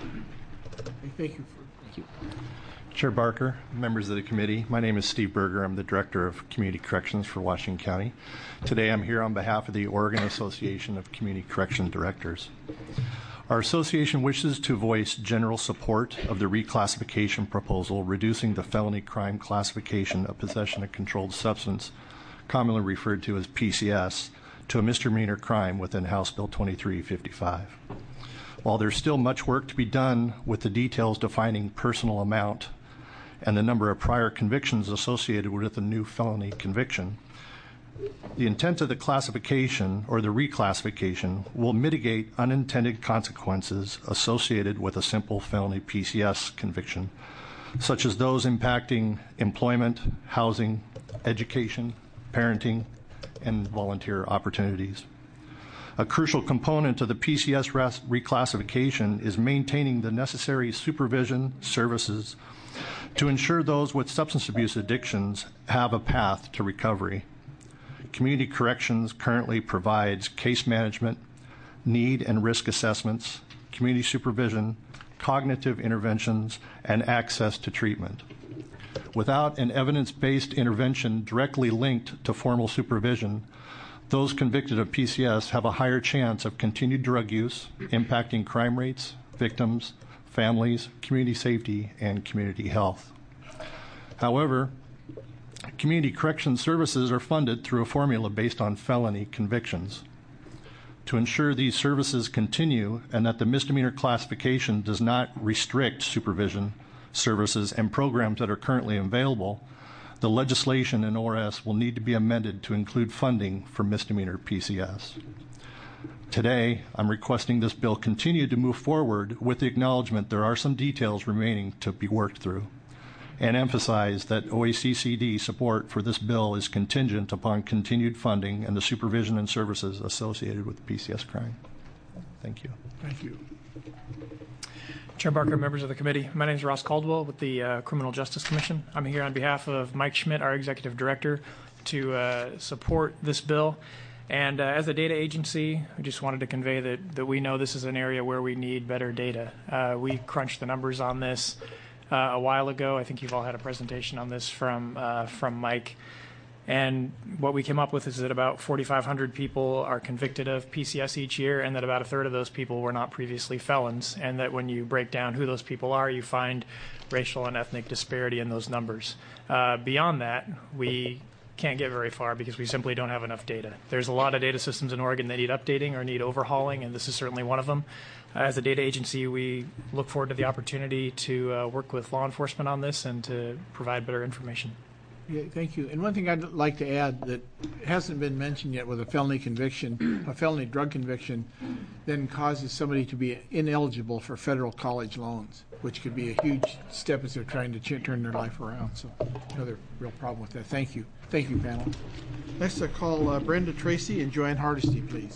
Thank you. Chair Barker, members of the committee, my name is Steve Berger. I'm the Director of Community Corrections for Washington County. Today I'm here on behalf of the Oregon Association of Community Correction Directors. Our association wishes to voice general support of the reclassification proposal reducing the felony crime classification of possession of controlled substance, commonly referred to as PCS, to a misdemeanor crime within House Bill 2355. While there's still much work to be done with the details defining personal amount and the number of prior convictions associated with a new felony conviction, the intent of the classification or the reclassification will mitigate unintended consequences associated with a simple felony PCS conviction, such as those impacting employment, housing, education, parenting, and volunteer opportunities. A crucial component of the PCS reclassification is maintaining the necessary supervision services to ensure those with substance abuse addictions have a path to recovery. Community Corrections currently provides case management, need and risk assessments, community supervision, cognitive interventions, and access to treatment. Without an evidence-based intervention directly linked to formal supervision, those convicted of PCS have a higher chance of continued drug use, impacting crime rates, victims, families, community safety, and community health. However, community correction services are funded through a formula based on felony convictions. To ensure these services continue and that the misdemeanor classification does not restrict supervision, services, and programs that are currently available, the legislation in ORS will need to be amended to include funding for misdemeanor PCS. Today, I'm requesting this bill continue to move forward with the acknowledgement there are some details remaining to be worked through, and emphasize that OACCD support for this bill is contingent upon continued funding and the supervision and services associated with PCS crime. Thank you. Thank you. Chair Barker, members of the committee, my name is Ross Caldwell with the Criminal Justice Commission. I'm here on behalf of Mike Schmidt, our Executive Director, to support this bill. And as a data agency, I just wanted to convey that we know this is an area where we need better data. We crunched the numbers on this a while ago. I think you've all had a presentation on this from Mike. And what we came up with is that about 4,500 people are convicted of PCS each year, and that about a third of those people were not previously felons, and that when you break down who those people are, you find racial and ethnic disparity in those numbers. Beyond that, we can't get very far because we simply don't have enough data. There's a lot of data systems in Oregon that need updating or need overhauling, and this is certainly one of them. As a data agency, we look forward to the opportunity to work with law enforcement on this and to provide better information. Yeah, thank you. And one thing I'd like to add that hasn't been mentioned yet with a felony conviction, a felony drug conviction, then causes somebody to be ineligible for federal college loans, which could be a huge step as they're trying to turn their life around. So another real problem with that. Thank you. Thank you, panel. Next, I call Brenda Tracy and Joanne Hardesty, please.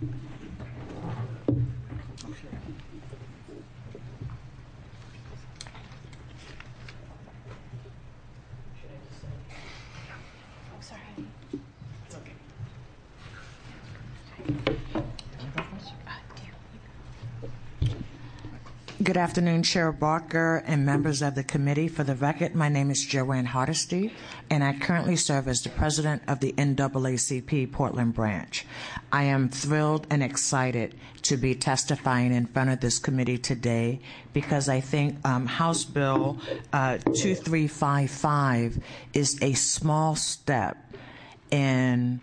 Good afternoon, Chair Barker and members of the committee. For the record, my name is Joanne Hardesty, and I currently serve as the president of the NAACP Portland branch. I am thrilled and excited to be testifying in front of this committee today because I think House Bill 2355 is a small step in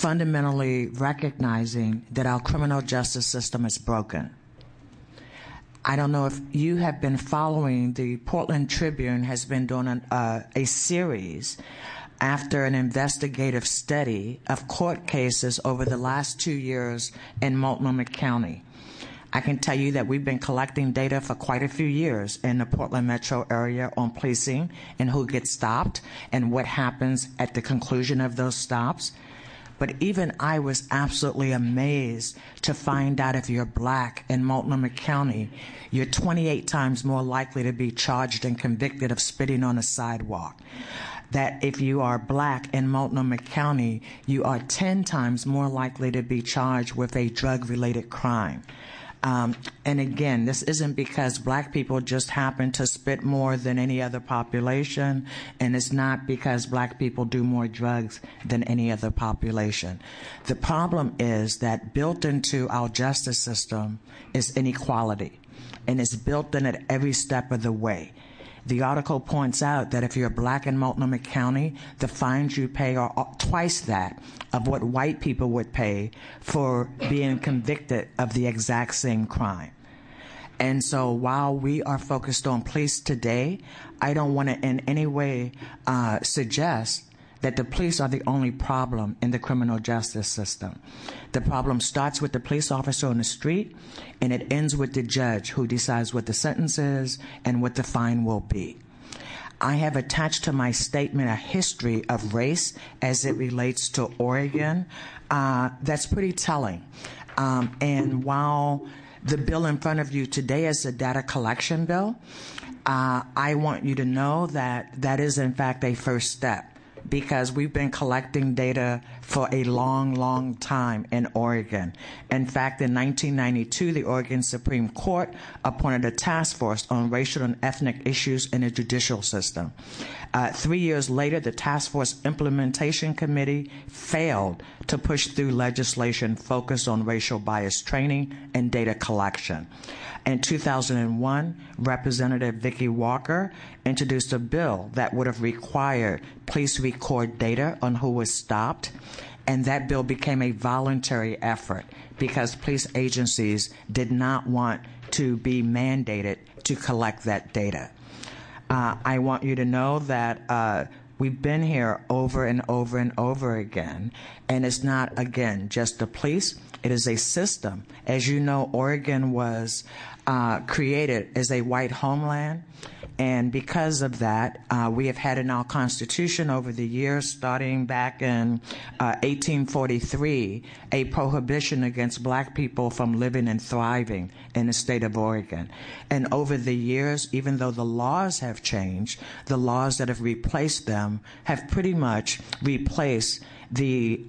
fundamentally recognizing that our criminal justice system is broken. I don't know if you have been following, the Portland Tribune has been doing a series after an investigative study of court cases over the last 2 years in Multnomah County. I can tell you that we've been collecting data for quite a few years in the Portland metro area on policing and who gets stopped and what happens at the conclusion of those stops. But even I was absolutely amazed to find out if you're black in Multnomah County, you're 28 times more likely to be charged and convicted of spitting on a sidewalk. That if you are black in Multnomah County, you are 10 times more likely to be charged with a drug-related crime. And again, this isn't because black people just happen to spit more than any other population, and it's not because black people do more drugs than any other population. The problem is that built into our justice system is inequality, and it's built in at every step of the way. The article points out that if you're black in Multnomah County, the fines you pay are twice that of what white people would pay for being convicted of the exact same crime. And so while we are focused on police today, I don't want to in any way suggest that the police are the only problem in the criminal justice system. The problem starts with the police officer on the street, and it ends with the judge who decides what the sentence is and what the fine will be. I have attached to my statement a history of race as it relates to Oregon. That's pretty telling. And while the bill in front of you today is a data collection bill, I want you to know that that is in fact a first step, because we've been collecting data for a long, long time in Oregon. In fact, in 1992, the Oregon Supreme Court appointed a task force on racial and ethnic issues in the judicial system. 3 years later, the task force implementation committee failed to push through legislation focused on racial bias training and data collection. In 2001, Representative Vicki Walker introduced a bill that would have required police record data on who was stopped, and that bill became a voluntary effort because police agencies did not want to be mandated to collect that data. I want you to know that we've been here over and over and over again, and it's not, again, just the police. It is a system. As you know, Oregon was created as a white homeland, and because of that, we have had in our Constitution over the years, starting back in 1843, a prohibition against black people from living and thriving in the state of Oregon. And over the years, even though the laws have changed, the laws that have replaced them have pretty much replaced the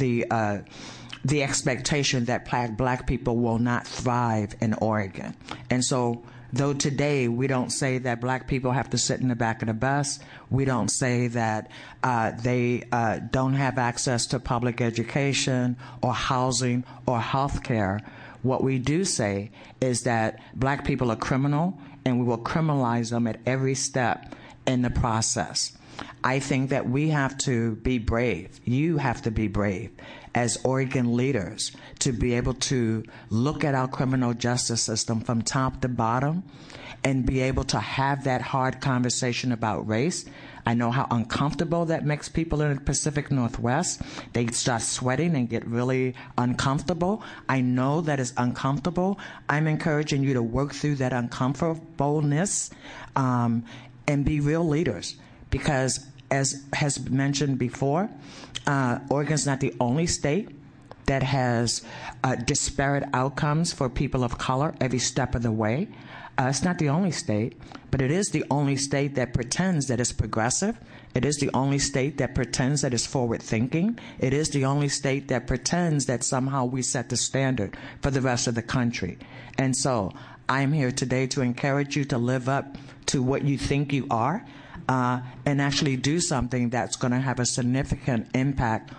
expectation that black people will not thrive in Oregon. And so, though today we don't say that black people have to sit in the back of the bus, we don't say that they don't have access to public education or housing or health care, what we do say is that black people are criminal, and we will criminalize them at every step in the process. I think that we have to be brave. You have to be brave as Oregon leaders to be able to look at our criminal justice system from top to bottom and be able to have that hard conversation about race. I know how uncomfortable that makes people in the Pacific Northwest. They start sweating and get really uncomfortable. I know that is uncomfortable. I'm encouraging you to work through that uncomfortableness and be real leaders. Because, as has been mentioned before, Oregon's not the only state that has disparate outcomes for people of color every step of the way. It's not the only state, but it is the only state that pretends that it's progressive. It is the only state that pretends that it's forward-thinking. It is the only state that pretends that somehow we set the standard for the rest of the country. And so I'm here today to encourage you to live up to what you think you are, and actually do something that's going to have a significant impact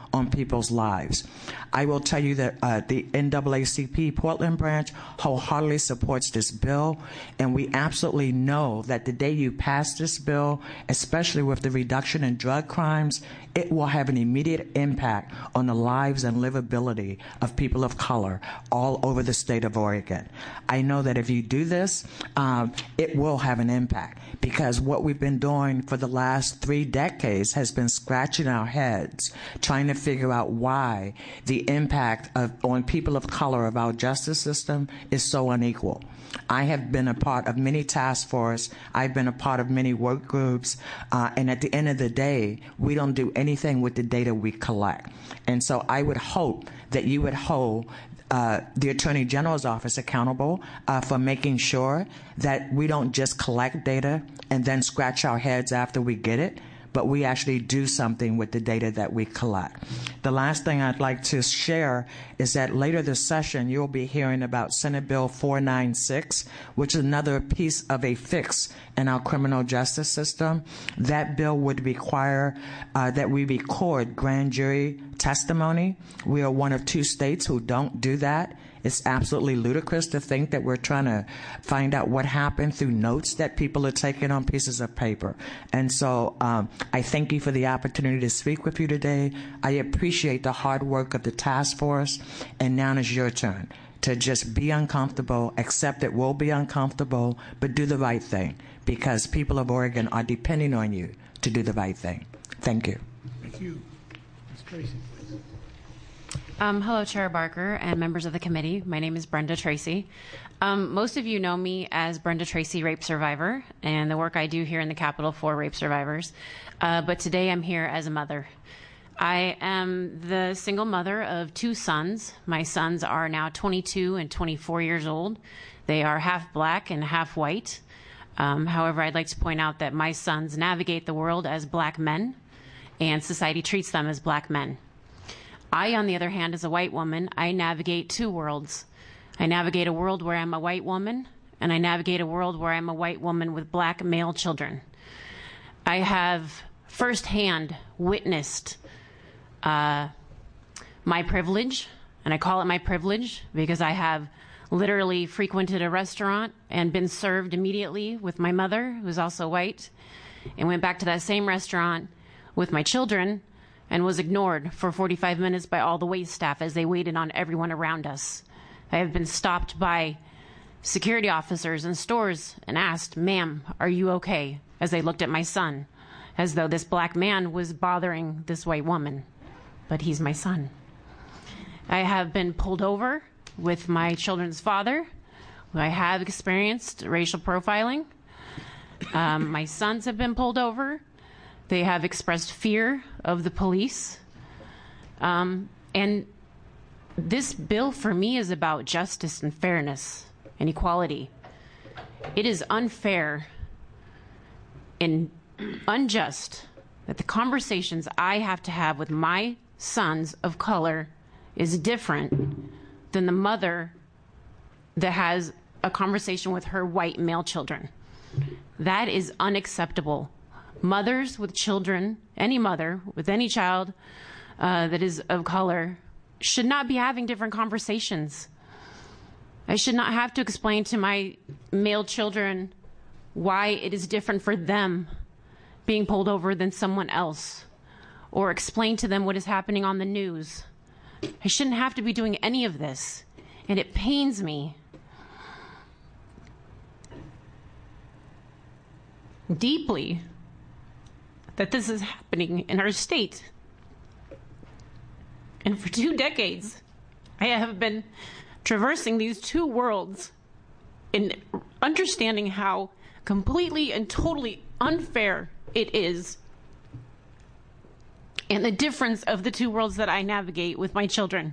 on people's lives. I will tell you that the NAACP Portland branch wholeheartedly supports this bill, and we absolutely know that the day you pass this bill, especially with the reduction in drug crimes, it will have an immediate impact on the lives and livability of people of color all over the state of Oregon. I know that if you do this, it will have an impact, because what we've been doing for the last 3 decades has been scratching our heads, trying to figure out why the impact on people of color of our justice system is so unequal. I have been a part of many task forces. I've been a part of many work groups. And at the end of the day, we don't do anything with the data we collect. And so I would hope that you would hold the Attorney General's office accountable for making sure that we don't just collect data and then scratch our heads after we get it, but we actually do something with the data that we collect. The last thing I'd like to share is that later this session, you'll be hearing about Senate Bill 496, which is another piece of a fix in our criminal justice system. That bill would require that we record grand jury testimony. We are one of 2 states who don't do that. It's absolutely ludicrous to think that we're trying to find out what happened through notes that people are taking on pieces of paper. And so I thank you for the opportunity to speak with you today. I appreciate the hard work of the task force. And now it's your turn to just be uncomfortable, accept it will be uncomfortable, but do the right thing, because people of Oregon are depending on you to do the right thing. Thank you. Thank you. Ms. Tracy. Hello, Chair Barker and members of the committee. My name is Brenda Tracy. Most of you know me as Brenda Tracy, rape survivor, and the work I do here in the Capitol for rape survivors. But today I'm here as a mother. I am the single mother of 2 sons. My sons are now 22 and 24 years old. They are half black and half white. However, I'd like to point out that my sons navigate the world as black men, and society treats them as black men. I, on the other hand, as a white woman, I navigate 2 worlds. I navigate a world where I'm a white woman, and I navigate a world where I'm a white woman with black male children. I have firsthand witnessed my privilege, and I call it my privilege because I have literally frequented a restaurant and been served immediately with my mother, who's also white, and went back to that same restaurant with my children and was ignored for 45 minutes by all the wait staff as they waited on everyone around us. I have been stopped by security officers in stores and asked, "Ma'am, are you okay?" as they looked at my son, as though this black man was bothering this white woman. But he's my son. I have been pulled over with my children's father. I have experienced racial profiling. My sons have been pulled over. They have expressed fear of the police. And this bill for me is about justice and fairness and equality. It is unfair and unjust that the conversations I have to have with my sons of color is different than the mother that has a conversation with her white male children. That is unacceptable. Mothers with children, any mother with any child that is of color, should not be having different conversations. I should not have to explain to my male children why it is different for them being pulled over than someone else, or explain to them what is happening on the news. I shouldn't have to be doing any of this, and it pains me deeply that this is happening in our state. And for 2 decades, I have been traversing these 2 worlds in understanding how completely and totally unfair it is, and the difference of the 2 worlds that I navigate with my children.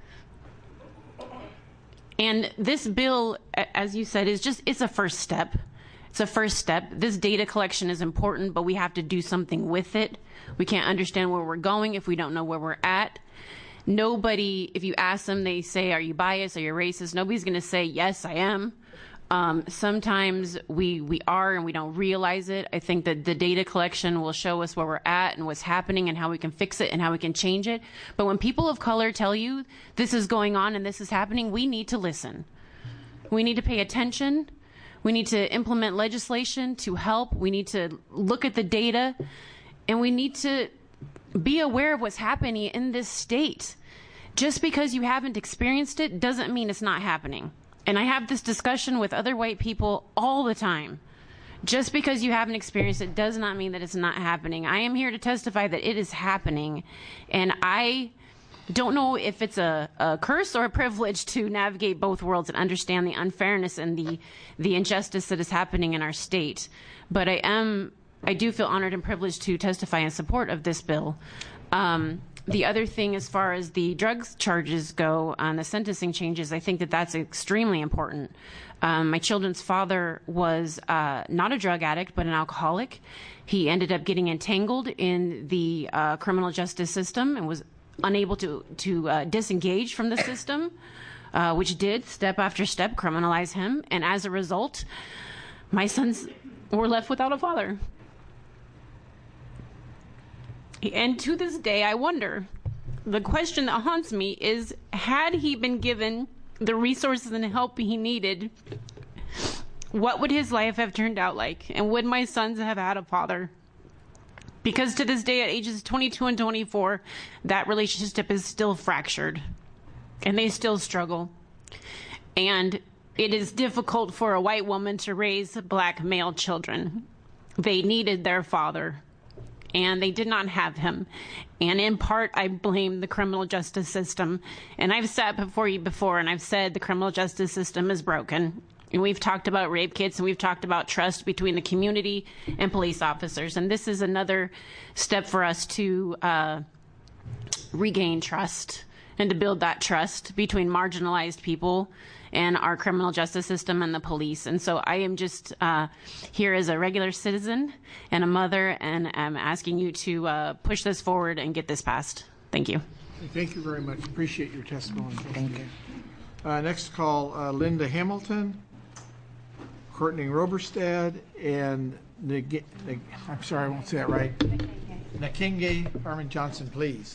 And this bill, as you said, it's a first step. It's a first step. This data collection is important, but we have to do something with it. We can't understand where we're going if we don't know where we're at. Nobody, if you ask them, they say, "Are you biased? Are you racist?" Nobody's going to say, "Yes, I am." Sometimes we are and we don't realize it. I think that the data collection will show us where we're at and what's happening and how we can fix it and how we can change it. But when people of color tell you this is going on and this is happening, we need to listen. We need to pay attention. We need to implement legislation to help. We need to look at the data, and we need to be aware of what's happening in this state. Just because you haven't experienced it doesn't mean it's not happening. And I have this discussion with other white people all the time. Just because you haven't experienced it does not mean that it's not happening. I am here to testify that it is happening. And I don't know if it's a curse or a privilege to navigate both worlds and understand the unfairness and the injustice that is happening in our state. But I do feel honored and privileged to testify in support of this bill. The other thing, as far as the drugs charges go on the sentencing changes, I think that that's extremely important. My children's father was not a drug addict, but an alcoholic. He ended up getting entangled in the criminal justice system and was unable to disengage from the system, which did, step after step, criminalize him. And as a result, my sons were left without a father. And to this day, I wonder, the question that haunts me is, had he been given the resources and help he needed, what would his life have turned out like? And would my sons have had a father? Because to this day, at ages 22 and 24, that relationship is still fractured. And they still struggle. And it is difficult for a white woman to raise black male children. They needed their father. And they did not have him. And in part, I blame the criminal justice system. And I've sat before you before, and I've said the criminal justice system is broken. And we've talked about rape kits, and we've talked about trust between the community and police officers. And this is another step for us to regain trust and to build that trust between marginalized people and our criminal justice system and the police. And so I am just here as a regular citizen and a mother, and I'm asking you to push this forward and get this passed. Thank you. Thank you very much. Appreciate your testimony. Thank you. Next call, Linda Hamilton, Courtney Roberstad, and I'm sorry, I won't say that right. Nakenge Harmon Johnson, please.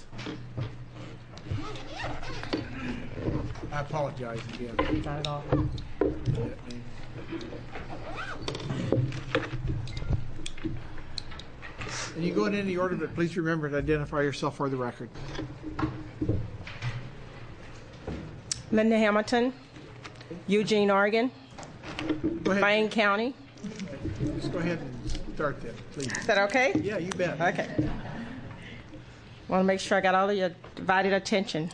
I apologize again. Not at all. And you go in any order, but please remember to identify yourself for the record. Linda Hamilton, Eugene, Oregon, Wayne County. Just go ahead and start then, please. Is that okay? Yeah, you bet. Okay. Want to make sure I got all of your divided attention.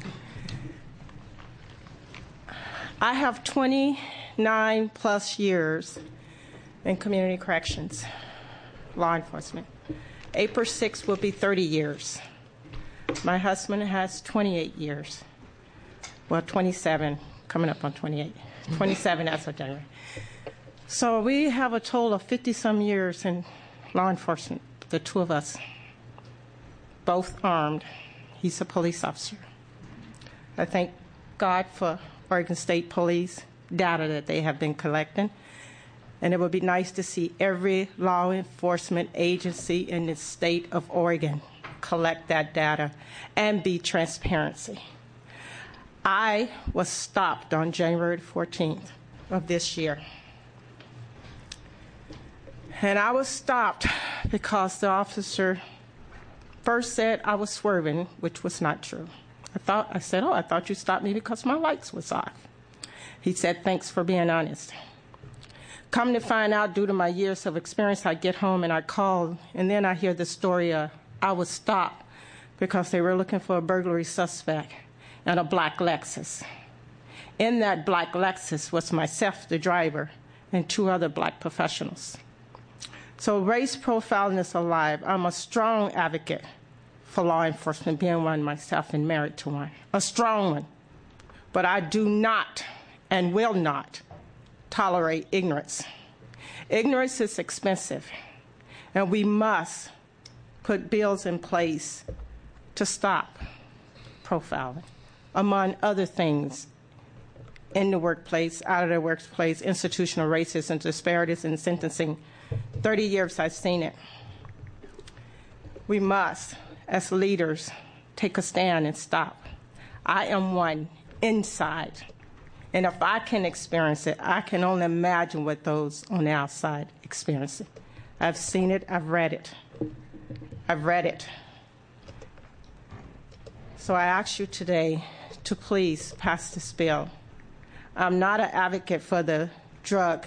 I have 29 plus years in community corrections, law enforcement. April 6th will be 30 years. My husband has 28 years. Well, 27, coming up on 28. 27 as of January. So we have a total of 50-some years in law enforcement, the two of us, both armed. He's a police officer. I thank God for Oregon State Police data that they have been collecting. And it would be nice to see every law enforcement agency in the state of Oregon collect that data and be transparency. I was stopped on January 14th of this year. And I was stopped because the officer first said I was swerving, which was not true. I said, I thought you stopped me because my lights was off. He said, thanks for being honest. Come to find out, due to my years of experience, I get home and I call, and then I hear the story I was stopped because they were looking for a burglary suspect and a black Lexus. In that black Lexus was myself, the driver, and two other black professionals. So race profiling is alive. I'm a strong advocate for law enforcement, being one myself and married to one, a strong one. But I do not and will not tolerate ignorance. Ignorance is expensive, and we must put bills in place to stop profiling, among other things, in the workplace, out of the workplace, institutional racism, disparities in sentencing. 30 years I've seen it. We must, as leaders, take a stand and stop. I am one inside. And if I can experience it, I can only imagine what those on the outside experience it. I've seen it, I've read it. I've read it. So I ask you today to please pass this bill. I'm not an advocate for the drug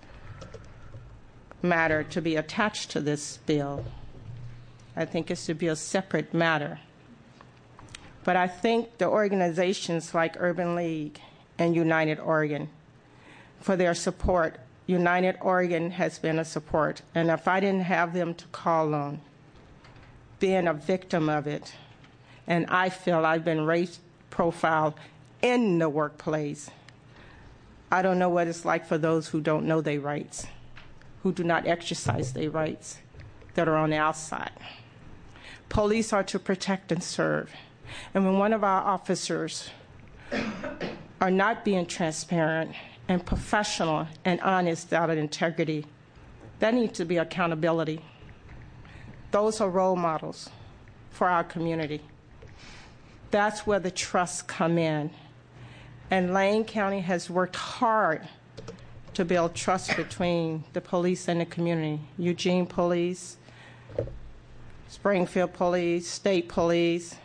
matter to be attached to this bill. I think it should be a separate matter. But I think the organizations like Urban League and United Oregon for their support. United Oregon has been a support, and if I didn't have them to call on, being a victim of it, and I feel I've been race profiled in the workplace, I don't know what it's like for those who don't know their rights, who do not exercise their rights, that are on the outside. Police are to protect and serve. And when one of our officers are not being transparent and professional and honest out of integrity, that needs to be accountability. Those are role models for our community. That's where the trusts come in. And Lane County has worked hard to build trust between the police and the community. Eugene Police, Springfield Police, State Police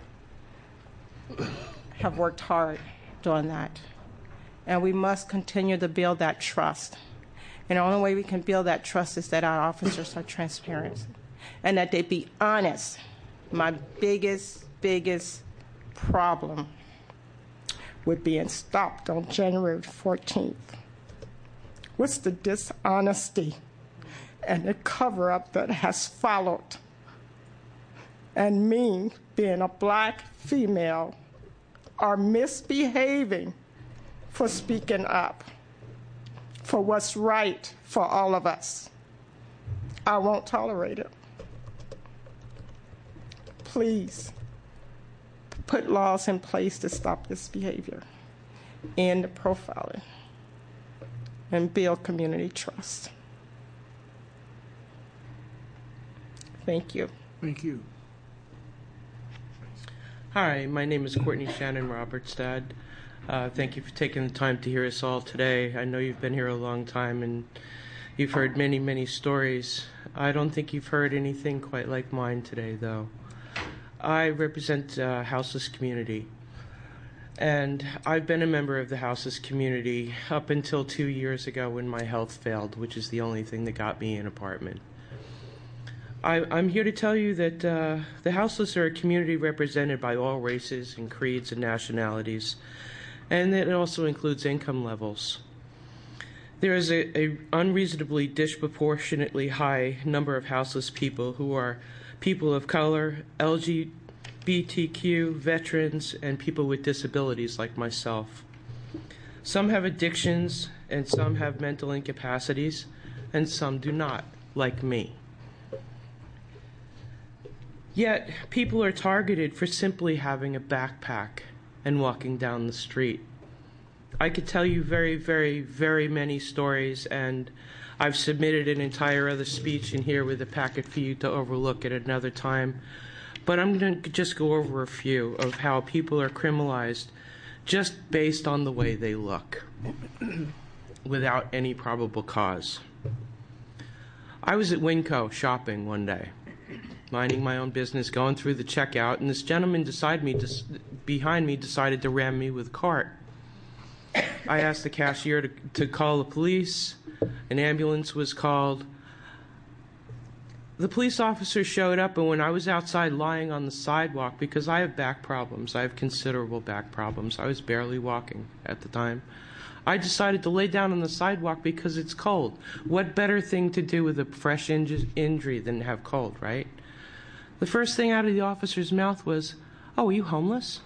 have worked hard doing that. And we must continue to build that trust. And the only way we can build that trust is that our officers are transparent and that they be honest. My biggest problem with being stopped on January 14th was the dishonesty and the cover-up that has followed. And me, being a black female, are misbehaving for speaking up for what's right for all of us. I won't tolerate it. Please put laws in place to stop this behavior, end the profiling, and build community trust. Thank you. Thank you. Hi, my name is Courtney Shannon Robertstad. Thank you for taking the time to hear us all today. I know you've been here a long time and you've heard many, many stories. I don't think you've heard anything quite like mine today, though. I represent Houseless Community, and I've been a member of the Houseless Community up until 2 years ago when my health failed, which is the only thing that got me an apartment. I'm here to tell you that the Houseless are a community represented by all races and creeds and nationalities, and that it also includes income levels. There is a unreasonably disproportionately high number of houseless people who are people of color, LGBTQ, veterans, and people with disabilities like myself. Some have addictions, and some have mental incapacities, and some do not, like me. Yet, people are targeted for simply having a backpack and walking down the street. I could tell you very, very, very many stories, and I've submitted an entire other speech in here with a packet for you to overlook at another time. But I'm going to just go over a few of how people are criminalized just based on the way they look, without any probable cause. I was at Winco shopping one day, minding my own business, going through the checkout, and this gentleman behind me decided to ram me with a cart. I asked the cashier to call the police. An ambulance was called. The police officer showed up, and when I was outside lying on the sidewalk, because I have back problems, I have considerable back problems, I was barely walking at the time, I decided to lay down on the sidewalk because it's cold. What better thing to do with a fresh injury than have cold, right? The first thing out of the officer's mouth was, "Oh, are you homeless?"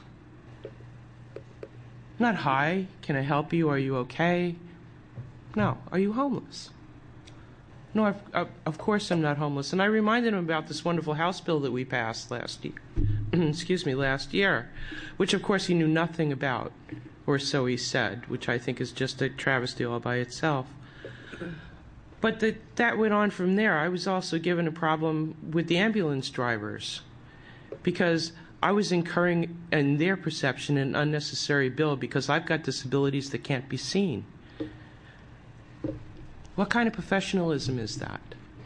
Not, "Hi, can I help you? Are you okay?" No, "Are you homeless?" No, of course I'm not homeless. And I reminded him about this wonderful House bill that we passed last year, which of course he knew nothing about or so he said, which I think is just a travesty all by itself. But that went on from there. I was also given a problem with the ambulance drivers because I was incurring, in their perception, an unnecessary bill because I've got disabilities that can't be seen. What kind of professionalism is that?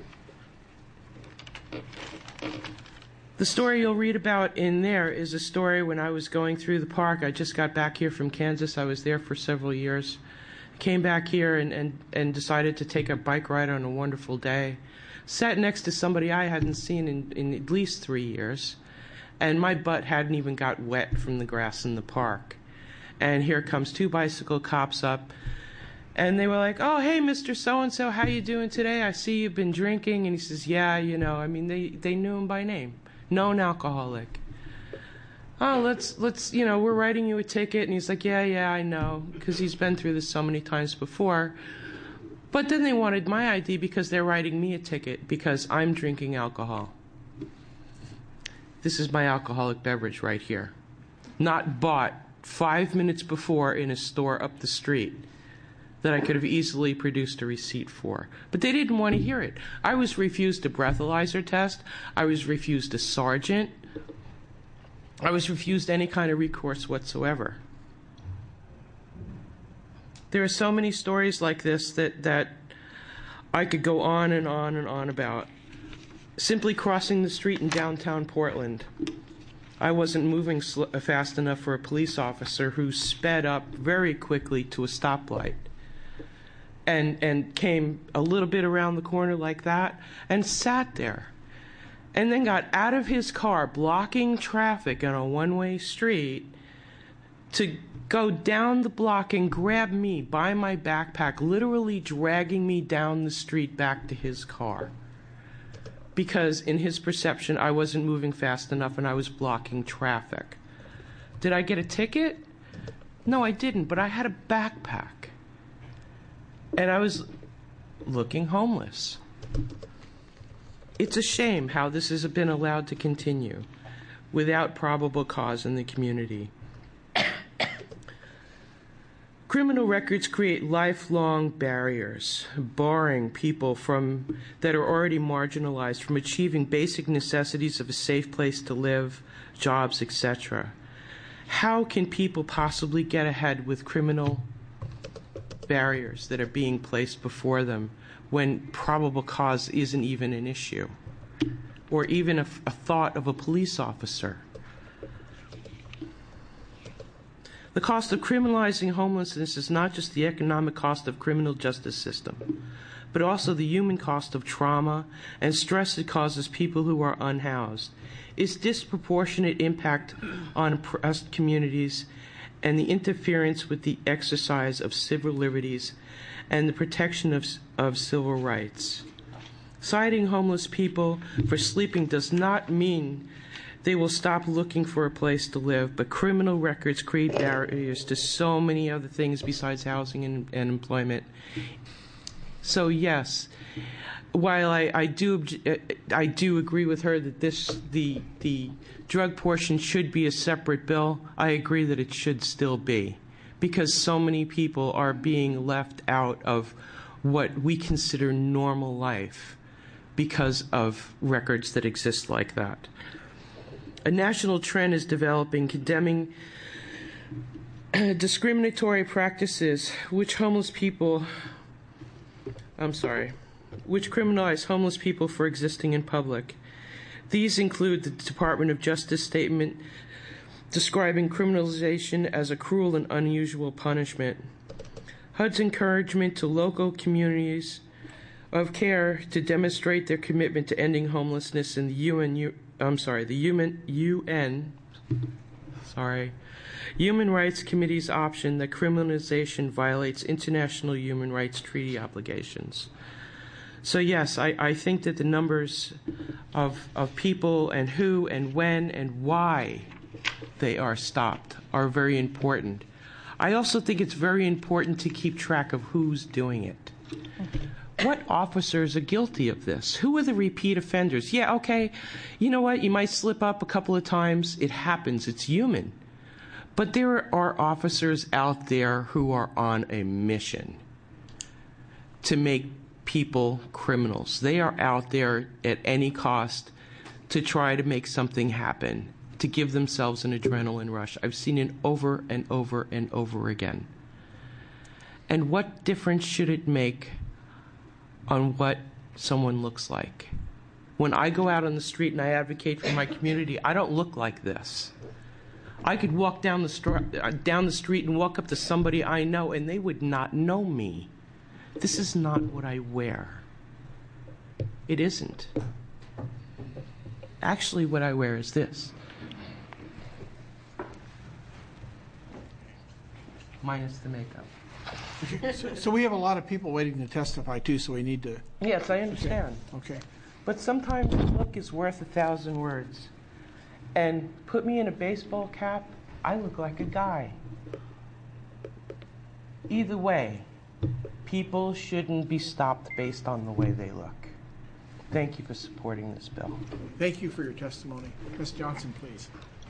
The story you'll read about in there is a story when I was going through the park. I just got back here from Kansas. I was there for several years. Came back here and decided to take a bike ride on a wonderful day. Sat next to somebody I hadn't seen in at least 3 years. And my butt hadn't even got wet from the grass in the park. And here comes 2 bicycle cops up. And they were like, "Oh, hey, Mr. So-and-so, how you doing today? I see you've been drinking." And he says, "Yeah, you know," I mean, they knew him by name. Known alcoholic. "Oh, let's, you know, we're writing you a ticket." And he's like, yeah, I know, because he's been through this so many times before. But then they wanted my ID because they're writing me a ticket because I'm drinking alcohol. This is my alcoholic beverage right here. Not bought 5 minutes before in a store up the street that I could have easily produced a receipt for. But they didn't want to hear it. I was refused a breathalyzer test. I was refused a sergeant. I was refused any kind of recourse whatsoever. There are so many stories like this that I could go on and on and on about. Simply crossing the street in downtown Portland, I wasn't moving fast enough for a police officer who sped up very quickly to a stoplight and came a little bit around the corner like that and sat there and then got out of his car blocking traffic on a one-way street to go down the block and grab me by my backpack, literally dragging me down the street back to his car. Because in his perception, I wasn't moving fast enough and I was blocking traffic. Did I get a ticket? No, I didn't, but I had a backpack. And I was looking homeless. It's a shame how this has been allowed to continue without probable cause in the community. Criminal records create lifelong barriers, barring people that are already marginalized from achieving basic necessities of a safe place to live, jobs, etc. How can people possibly get ahead with criminal barriers that are being placed before them when probable cause isn't even an issue, or even a thought of a police officer? The cost of criminalizing homelessness is not just the economic cost of criminal justice system, but also the human cost of trauma and stress it causes people who are unhoused. Its disproportionate impact on oppressed communities and the interference with the exercise of civil liberties and the protection of civil rights. Citing homeless people for sleeping does not mean they will stop looking for a place to live, but criminal records create barriers to so many other things besides housing and employment. So yes, while I do agree with her that the drug portion should be a separate bill, I agree that it should still be, because so many people are being left out of what we consider normal life because of records that exist like that. A national trend is developing condemning discriminatory practices which criminalize homeless people for existing in public. These include the Department of Justice statement describing criminalization as a cruel and unusual punishment, HUD's encouragement to local communities of care to demonstrate their commitment to ending homelessness, and the Human Rights Committee's option that criminalization violates international human rights treaty obligations. So yes, I think that the numbers of people and who and when and why they are stopped are very important. I also think it's very important to keep track of who's doing it. What officers are guilty of this? Who are the repeat offenders? Yeah, okay, you know what? You might slip up a couple of times. It happens. It's human. But there are officers out there who are on a mission to make people criminals. They are out there at any cost to try to make something happen, to give themselves an adrenaline rush. I've seen it over and over and over again. And what difference should it make on what someone looks like? When I go out on the street and I advocate for my community, I don't look like this. I could walk down the street and walk up to somebody I know and they would not know me. This is not what I wear. It isn't. Actually, what I wear is this. Minus the makeup. So we have a lot of people waiting to testify too, so we need to... Yes, I understand. Okay. But sometimes a look is worth 1,000 words. And put me in a baseball cap, I look like a guy. Either way, people shouldn't be stopped based on the way they look. Thank you for supporting this bill. Thank you for your testimony. Ms. Johnson, please.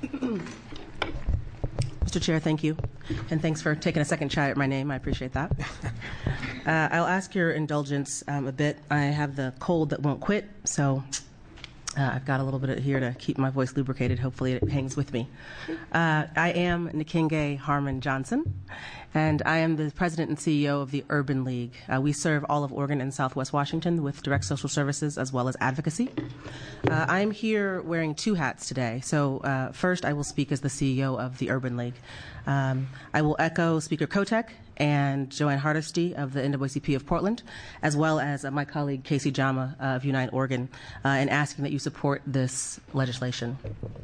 Mr. Chair, thank you. And thanks for taking a second shot at my name. I appreciate that. I'll ask your indulgence a bit. I have the cold that won't quit, so I've got a little bit here to keep my voice lubricated. Hopefully it hangs with me. I am Nikinge Harmon Johnson, and I am the president and CEO of the Urban League. We serve all of Oregon and Southwest Washington with direct social services as well as advocacy. I'm here wearing two hats today. So first, I will speak as the CEO of the Urban League. I will echo Speaker Kotek and Joanne Hardesty of the NAACP of Portland, as well as my colleague Casey Jama of Unite Oregon, in asking that you support this legislation.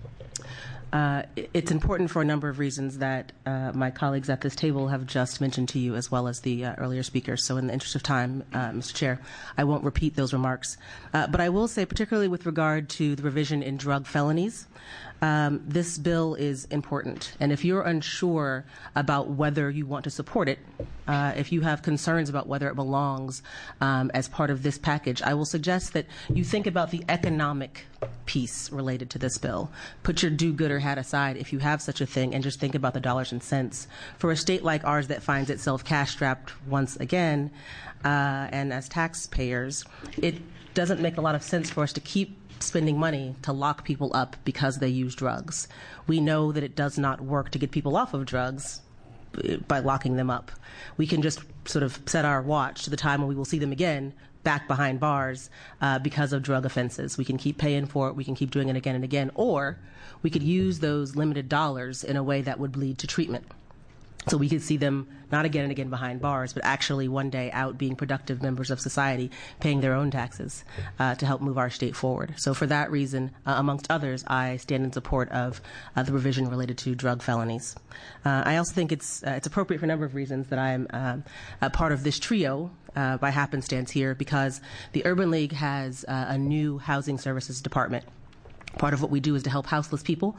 It's important for a number of reasons that my colleagues at this table have just mentioned to you, as well as the earlier speakers. So in the interest of time, Mr. Chair, I won't repeat those remarks. But I will say, particularly with regard to the revision in drug felonies, this bill is important. And if you're unsure about whether you want to support it, if you have concerns about whether it belongs as part of this package, I will suggest that you think about the economic piece related to this bill. Put your do-gooder hat aside if you have such a thing and just think about the dollars and cents. For a state like ours that finds itself cash-strapped once again, and as taxpayers, it doesn't make a lot of sense for us to keep spending money to lock people up because they use drugs. We know that it does not work to get people off of drugs by locking them up. We can just sort of set our watch to the time when we will see them again back behind bars because of drug offenses. We can keep paying for it. We can keep doing it again and again. Or we could use those limited dollars in a way that would lead to treatment. So we could see them not again and again behind bars, but actually one day out being productive members of society, paying their own taxes to help move our state forward. So for that reason, amongst others, I stand in support of the revision related to drug felonies. I also think it's appropriate for a number of reasons that I am a part of this trio by happenstance here, because the Urban League has a new housing services department. Part of what we do is to help houseless people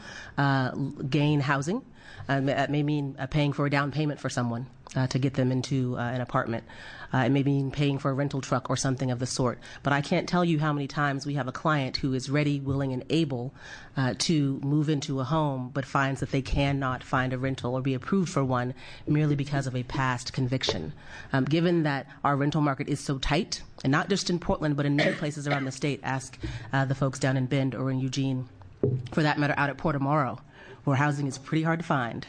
gain housing. That may mean paying for a down payment for someone to get them into an apartment. It may mean paying for a rental truck or something of the sort. But I can't tell you how many times we have a client who is ready, willing, and able to move into a home, but finds that they cannot find a rental or be approved for one merely because of a past conviction. Given that our rental market is so tight, and not just in Portland, but in many places around the state, ask the folks down in Bend or in Eugene, for that matter, out at Port Amaro, where housing is pretty hard to find.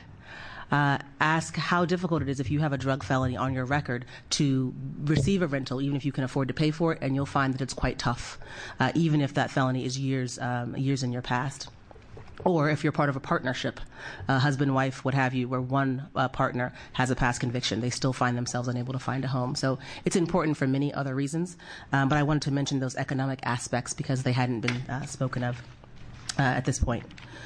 Ask how difficult it is if you have a drug felony on your record to receive a rental, even if you can afford to pay for it, and you'll find that it's quite tough, even if that felony is years in your past. Or if you're part of a partnership, husband, wife, what have you, where one partner has a past conviction, they still find themselves unable to find a home. So it's important for many other reasons, but I wanted to mention those economic aspects because they hadn't been spoken of at this point.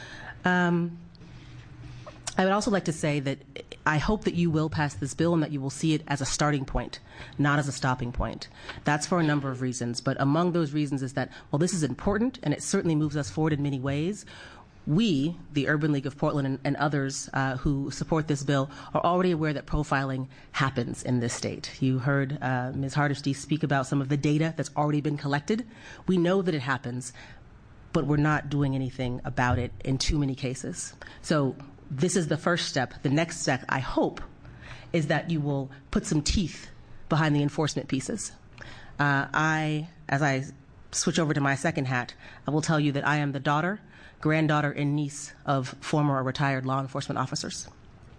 I would also like to say that I hope that you will pass this bill and that you will see it as a starting point, not as a stopping point. That's for a number of reasons, but among those reasons is that, while this is important and it certainly moves us forward in many ways, we, the Urban League of Portland and others who support this bill, are already aware that profiling happens in this state. You heard Ms. Hardesty speak about some of the data that's already been collected. We know that it happens, but we're not doing anything about it in too many cases. So this is the first step. The next step, I hope, is that you will put some teeth behind the enforcement pieces. As I switch over to my second hat, I will tell you that I am the daughter, granddaughter, and niece of former or retired law enforcement officers.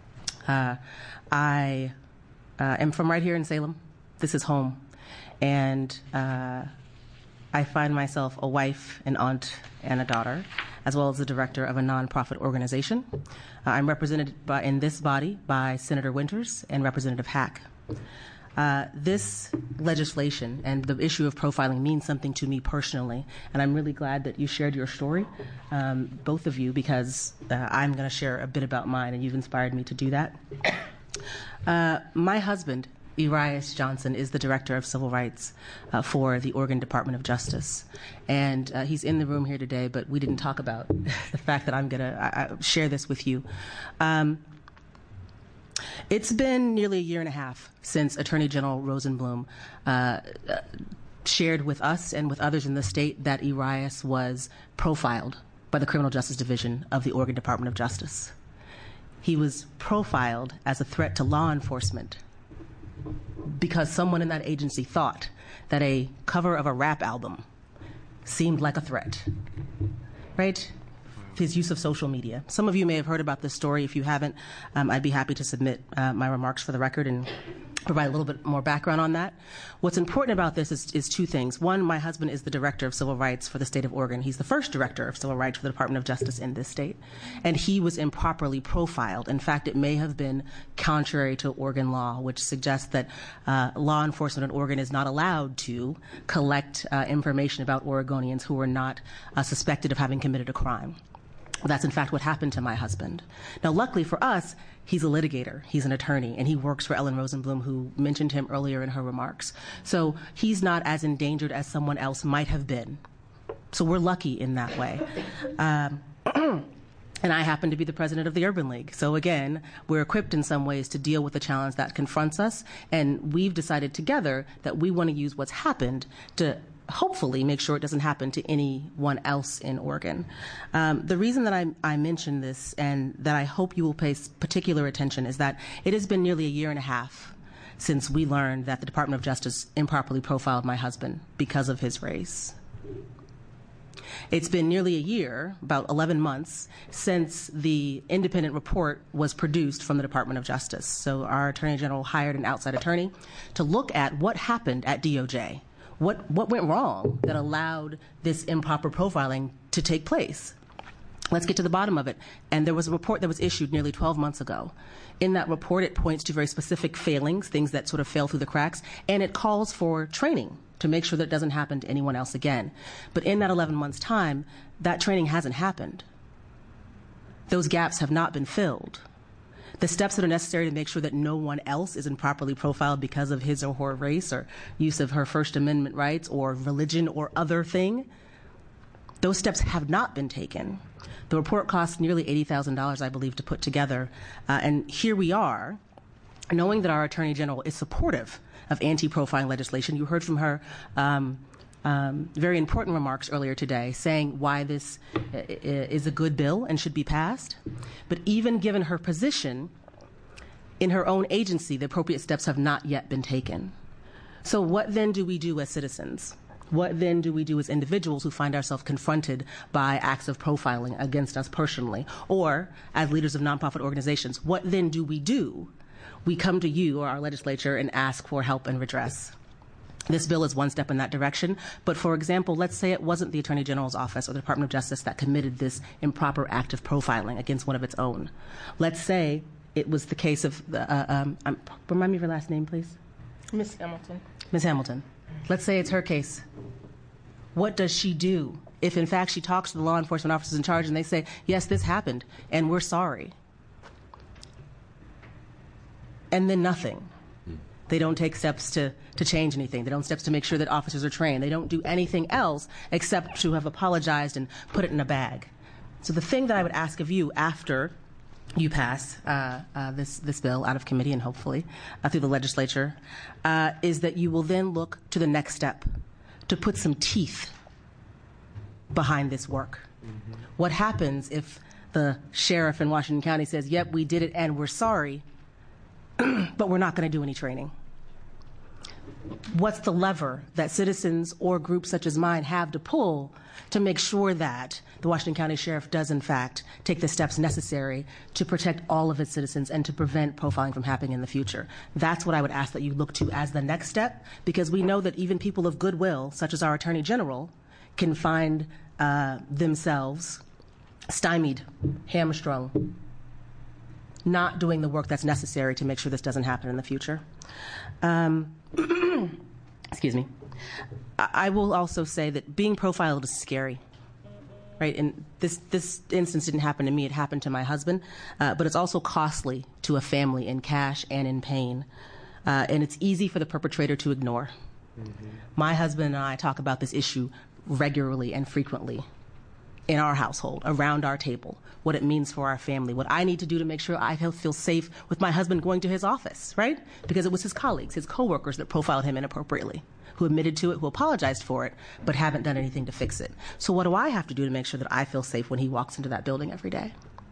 I am from right here in Salem. This is home. And I find myself a wife, an aunt, and a daughter, as well as the director of a nonprofit organization. I'm represented in this body by Senator Winters and Representative Hack. This legislation and the issue of profiling means something to me personally, and I'm really glad that you shared your story, both of you, because I'm going to share a bit about mine, and you've inspired me to do that. My husband, Urias Johnson, is the Director of Civil Rights for the Oregon Department of Justice. And he's in the room here today, but we didn't talk about the fact that I'm going to share this with you. It's been nearly a year and a half since Attorney General Rosenblum shared with us and with others in the state that Urias was profiled by the Criminal Justice Division of the Oregon Department of Justice. He was profiled as a threat to law enforcement because someone in that agency thought that a cover of a rap album seemed like a threat, right? His use of social media. Some of you may have heard about this story. If you haven't, I'd be happy to submit my remarks for the record and provide a little bit more background on that. What's important about this is two things. One, my husband is the Director of Civil Rights for the state of Oregon. He's the first Director of Civil Rights for the Department of Justice in this state. And he was improperly profiled. In fact, it may have been contrary to Oregon law, which suggests that law enforcement in Oregon is not allowed to collect information about Oregonians who are not suspected of having committed a crime. That's, in fact, what happened to my husband. Now, luckily for us, he's a litigator. He's an attorney, and he works for Ellen Rosenblum, who mentioned him earlier in her remarks. So he's not as endangered as someone else might have been. So we're lucky in that way. And I happen to be the president of the Urban League. So again, we're equipped in some ways to deal with the challenge that confronts us, and we've decided together that we want to use what's happened to hopefully make sure it doesn't happen to anyone else in Oregon. The reason that I mention this and that I hope you will pay particular attention is that it has been nearly a year and a half since we learned that the Department of Justice improperly profiled my husband because of his race. It's been nearly a year, about 11 months, since the independent report was produced from the Department of Justice. So our Attorney General hired an outside attorney to look at what happened at DOJ. What went wrong that allowed this improper profiling to take place? Let's get to the bottom of it. And there was a report that was issued nearly 12 months ago. In that report, it points to very specific failings, things that sort of fell through the cracks, and it calls for training to make sure that it doesn't happen to anyone else again. But in that 11 months' time, that training hasn't happened. Those gaps have not been filled. The steps that are necessary to make sure that no one else is improperly profiled because of his or her race or use of her First Amendment rights or religion or other thing, those steps have not been taken. The report cost nearly $80,000, I believe, to put together. And here we are, knowing that our Attorney General is supportive of anti-profiling legislation. You heard from her very important remarks earlier today saying why this is a good bill and should be passed. But even given her position in her own agency, the appropriate steps have not yet been taken. So what then do we do as citizens? What then do we do as individuals who find ourselves confronted by acts of profiling against us personally? Or as leaders of nonprofit organizations, what then do? We come to you or our legislature and ask for help and redress. This bill is one step in that direction. But for example, let's say it wasn't the Attorney General's office or the Department of Justice that committed this improper act of profiling against one of its own. Let's say it was the case of, remind me of your last name, please. Ms. Hamilton. Ms. Hamilton. Let's say it's her case. What does she do if, in fact, she talks to the law enforcement officers in charge and they say, yes, this happened, and we're sorry? And then nothing. They don't take steps to change anything. They don't steps to make sure that officers are trained. They don't do anything else except to have apologized and put it in a bag. So the thing that I would ask of you after you pass this bill out of committee and hopefully through the legislature is that you will then look to the next step to put some teeth behind this work. Mm-hmm. What happens if the sheriff in Washington County says, yep, we did it and we're sorry, but we're not going to do any training? What's the lever that citizens or groups such as mine have to pull to make sure that the Washington County Sheriff does, in fact, take the steps necessary to protect all of its citizens and to prevent profiling from happening in the future? That's what I would ask that you look to as the next step, because we know that even people of goodwill, such as our Attorney General, can find themselves stymied, hamstrung, not doing the work that's necessary to make sure this doesn't happen in the future. Excuse me. I will also say that being profiled is scary, right? And this instance didn't happen to me, it happened to my husband, but it's also costly to a family in cash and in pain. And it's easy for the perpetrator to ignore. My husband and I talk about this issue regularly and frequently in our household, around our table, what it means for our family, what I need to do to make sure I feel safe with my husband going to his office, right? Because it was his colleagues, his coworkers that profiled him inappropriately, who admitted to it, who apologized for it, but haven't done anything to fix it. So what do I have to do to make sure that I feel safe when he walks into that building every day?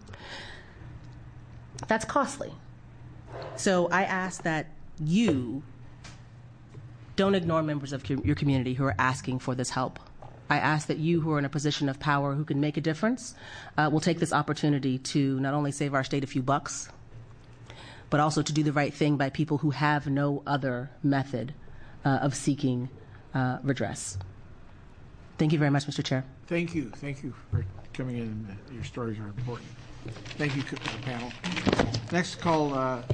That's costly. So I ask that you don't ignore members of your community who are asking for this help. I ask that you who are in a position of power who can make a difference will take this opportunity to not only save our state a few bucks, but also to do the right thing by people who have no other method of seeking redress. Thank you very much, Mr. Chair. Thank you. Thank you for coming in. Your stories are important. Thank you to the panel. Next call,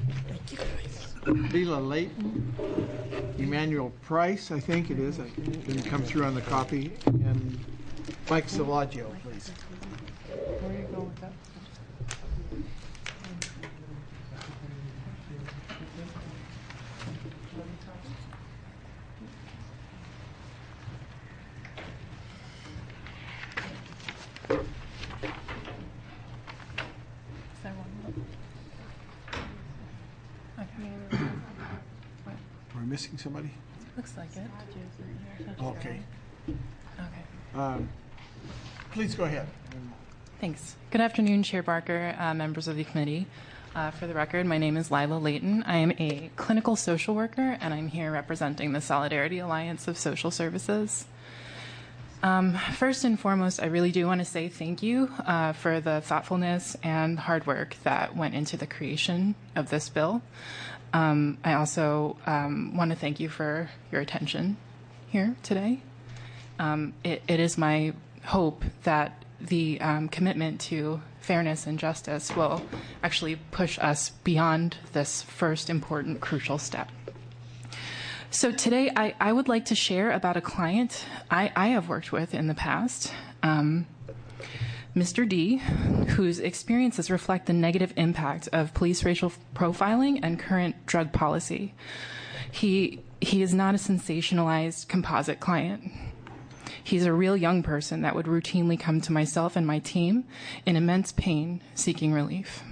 Leila Layton, Emmanuel Price, I think it is. It didn't come through on the copy. And Mike Salvaggio, please. Where are you going with that? Are we missing somebody? Looks like it. Okay. Okay. Please go ahead. Thanks. Good afternoon, Chair Barker, members of the committee. For the record, my name is Lila Layton. I am a clinical social worker, and I'm here representing the Solidarity Alliance of Social Services. First and foremost, I really do want to say thank you for the thoughtfulness and hard work that went into the creation of this bill. I also want to thank you for your attention here today. It is my hope that the commitment to fairness and justice will actually push us beyond this first important, crucial step. So today, I would like to share about a client I have worked with in the past, Mr. D, whose experiences reflect the negative impact of police racial profiling and current drug policy. He is not a sensationalized composite client. He's a real young person that would routinely come to myself and my team in immense pain, seeking relief.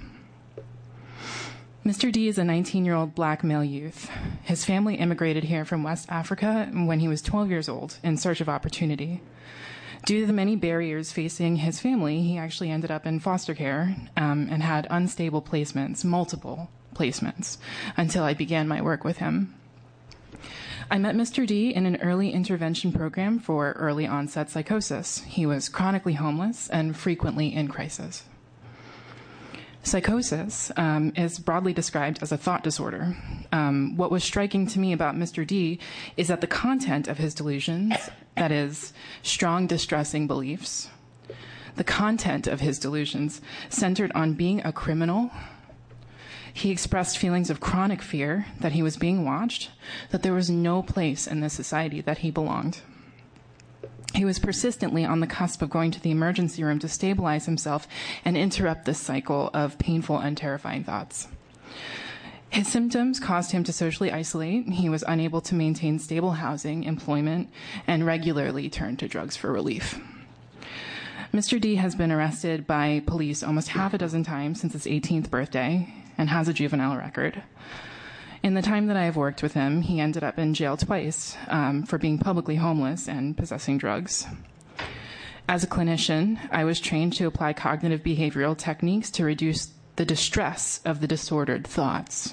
Mr. D is a 19-year-old black male youth. His family immigrated here from West Africa when he was 12 years old in search of opportunity. Due to the many barriers facing his family, he actually ended up in foster care and had unstable placements, multiple placements, until I began my work with him. I met Mr. D in an early intervention program for early onset psychosis. He was chronically homeless and frequently in crisis. Psychosis is broadly described as a thought disorder. What was striking to me about Mr. D is that the content of his delusions, that is, strong, distressing beliefs, the content of his delusions centered on being a criminal. He expressed feelings of chronic fear that he was being watched, that there was no place in this society that he belonged. He was persistently on the cusp of going to the emergency room to stabilize himself and interrupt this cycle of painful and terrifying thoughts. His symptoms caused him to socially isolate. He was unable to maintain stable housing, employment, and regularly turned to drugs for relief. Mr. D has been arrested by police almost half a dozen times since his 18th birthday and has a juvenile record. In the time that I have worked with him, he ended up in jail twice for being publicly homeless and possessing drugs. As a clinician, I was trained to apply cognitive behavioral techniques to reduce the distress of the disordered thoughts.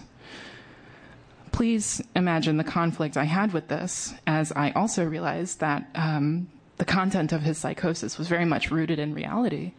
Please imagine the conflict I had with this, as I also realized that the content of his psychosis was very much rooted in reality.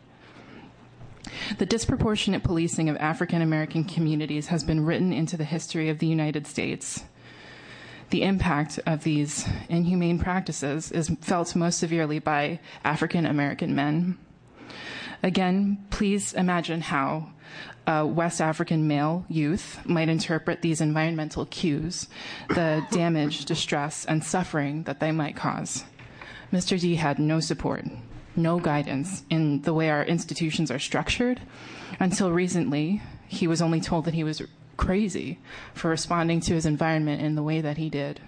The disproportionate policing of African American communities has been written into the history of the United States. The impact of these inhumane practices is felt most severely by African American men. Again, please imagine how West African male youth might interpret these environmental cues, the damage, distress, and suffering that they might cause. Mr. D had no support, no guidance in the way our institutions are structured. Until recently, he was only told that he was crazy for responding to his environment in the way that he did.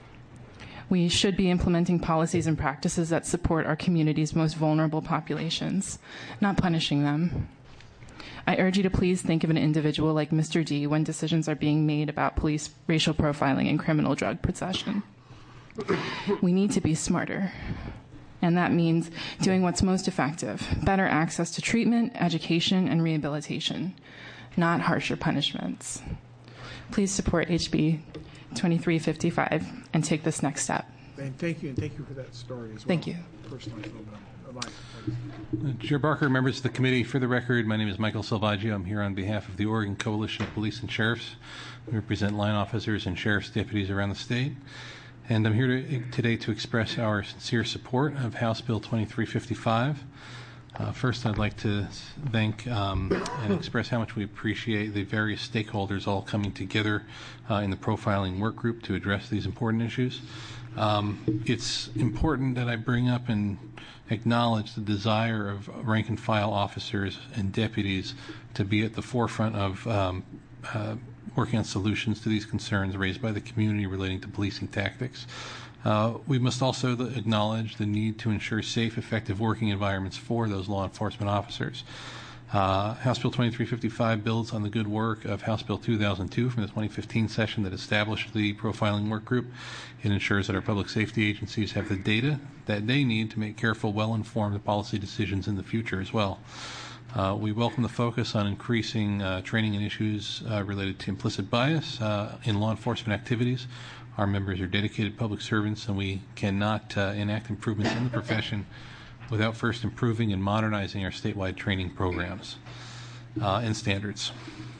We should be implementing policies and practices that support our community's most vulnerable populations, not punishing them. I urge you to please think of an individual like Mr. D when decisions are being made about police racial profiling and criminal drug possession. We need to be smarter, and that means doing what's most effective, better access to treatment, education, and rehabilitation, not harsher punishments. Please support HB 2355 and take this next step. And thank you for that story as well. Thank you. Personally, Chair Barker, members of the committee, for the record, my name is Michael Salvaggio. I'm here on behalf of the Oregon Coalition of Police and Sheriffs. We represent line officers and sheriff's deputies around the state. And I'm here today to express our sincere support of House Bill 2355. First, I'd like to thank and express how much we appreciate the various stakeholders all coming together in the profiling work group to address these important issues. It's important that I bring up and acknowledge the desire of rank and file officers and deputies to be at the forefront of working on solutions to these concerns raised by the community relating to policing tactics. We must also acknowledge the need to ensure safe, effective working environments for those law enforcement officers. House Bill 2355 builds on the good work of House Bill 2002 from the 2015 session that established the profiling work group. It ensures that our public safety agencies have the data that they need to make careful, well-informed policy decisions in the future as well. We welcome the focus on increasing training in issues related to implicit bias in law enforcement activities. Our members are dedicated public servants, and we cannot enact improvements in the profession without first improving and modernizing our statewide training programs and standards.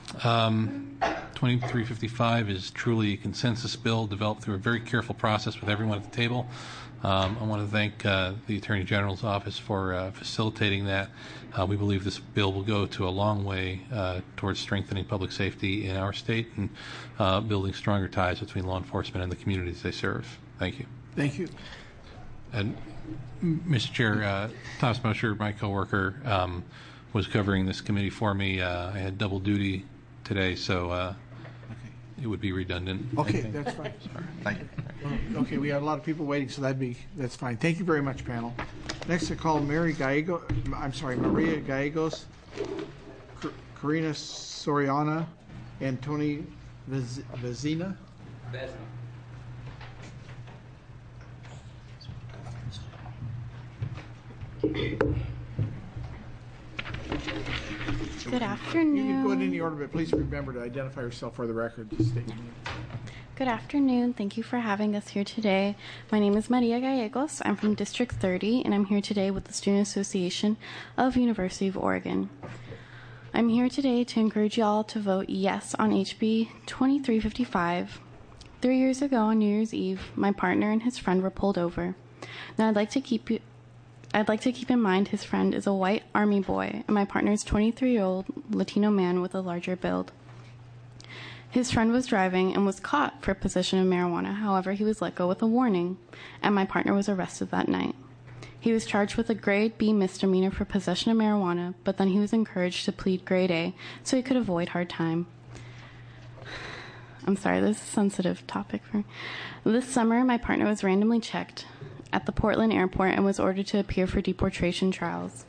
2355 is truly a consensus bill developed through a very careful process with everyone at the table. I want to thank the Attorney General's office for facilitating that. We believe this bill will go to a long way towards strengthening public safety in our state and building stronger ties between law enforcement and the communities they serve. Thank you. Thank you. And Mr. Chair, Thomas Mosher, my coworker, was covering this committee for me. I had double duty today, so it would be redundant. Okay, that's fine. Sorry. Thank you. Okay, we have a lot of people waiting, so that's fine. Thank you very much, panel. Next, I call Maria Gallegos, Karina Soriana, and Tony Vezina. Good afternoon. You can go in any order, but please remember to identify yourself for the record. Just state your name. Good afternoon. Thank you for having us here today. My name is Maria Gallegos. I'm from District 30, and I'm here today with the Student Association of University of Oregon. I'm here today to encourage you all to vote yes on HB 2355. 3 years ago on New Year's Eve, my partner and his friend were pulled over. Now I'd like to keep in mind his friend is a white Army boy, and my partner is a 23-year-old Latino man with a larger build. His friend was driving and was caught for possession of marijuana. However, he was let go with a warning, and my partner was arrested that night. He was charged with a grade B misdemeanor for possession of marijuana, but then he was encouraged to plead grade A so he could avoid hard time. I'm sorry, this is a sensitive topic for me. This summer, my partner was randomly checked at the Portland airport and was ordered to appear for deportation trials.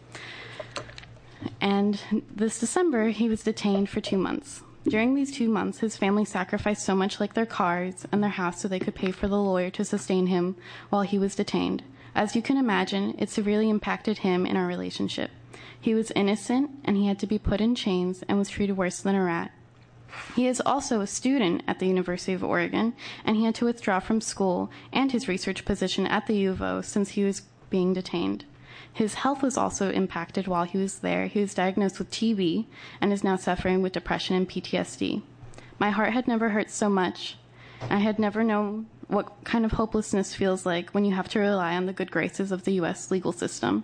And this December, he was detained for 2 months. During these 2 months, his family sacrificed so much like their cars and their house so they could pay for the lawyer to sustain him while he was detained. As you can imagine, it severely impacted him in our relationship. He was innocent, and he had to be put in chains and was treated worse than a rat. He is also a student at the University of Oregon, and he had to withdraw from school and his research position at the U of O since he was being detained. His health was also impacted while he was there. He was diagnosed with TB and is now suffering with depression and PTSD. My heart had never hurt so much. I had never known what kind of hopelessness feels like when you have to rely on the good graces of the U.S. legal system.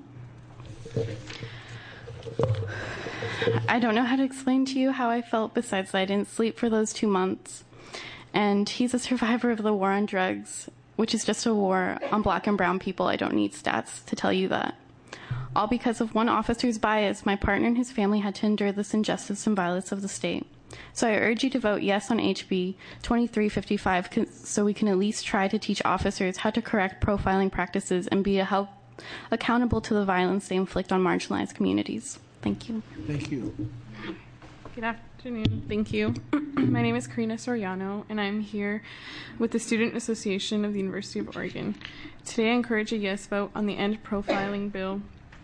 I don't know how to explain to you how I felt, besides that I didn't sleep for those 2 months. And he's a survivor of the war on drugs, which is just a war on black and brown people. I don't need stats to tell you that. All because of one officer's bias, my partner and his family had to endure this injustice and violence of the state. So I urge you to vote yes on HB 2355 so we can at least try to teach officers how to correct profiling practices and be accountable to the violence they inflict on marginalized communities. Thank you. Thank you. Good afternoon. Thank you. My name is Karina Soriano, and I'm here with the Student Association of the University of Oregon. Today I encourage a yes vote on the End Profiling Bill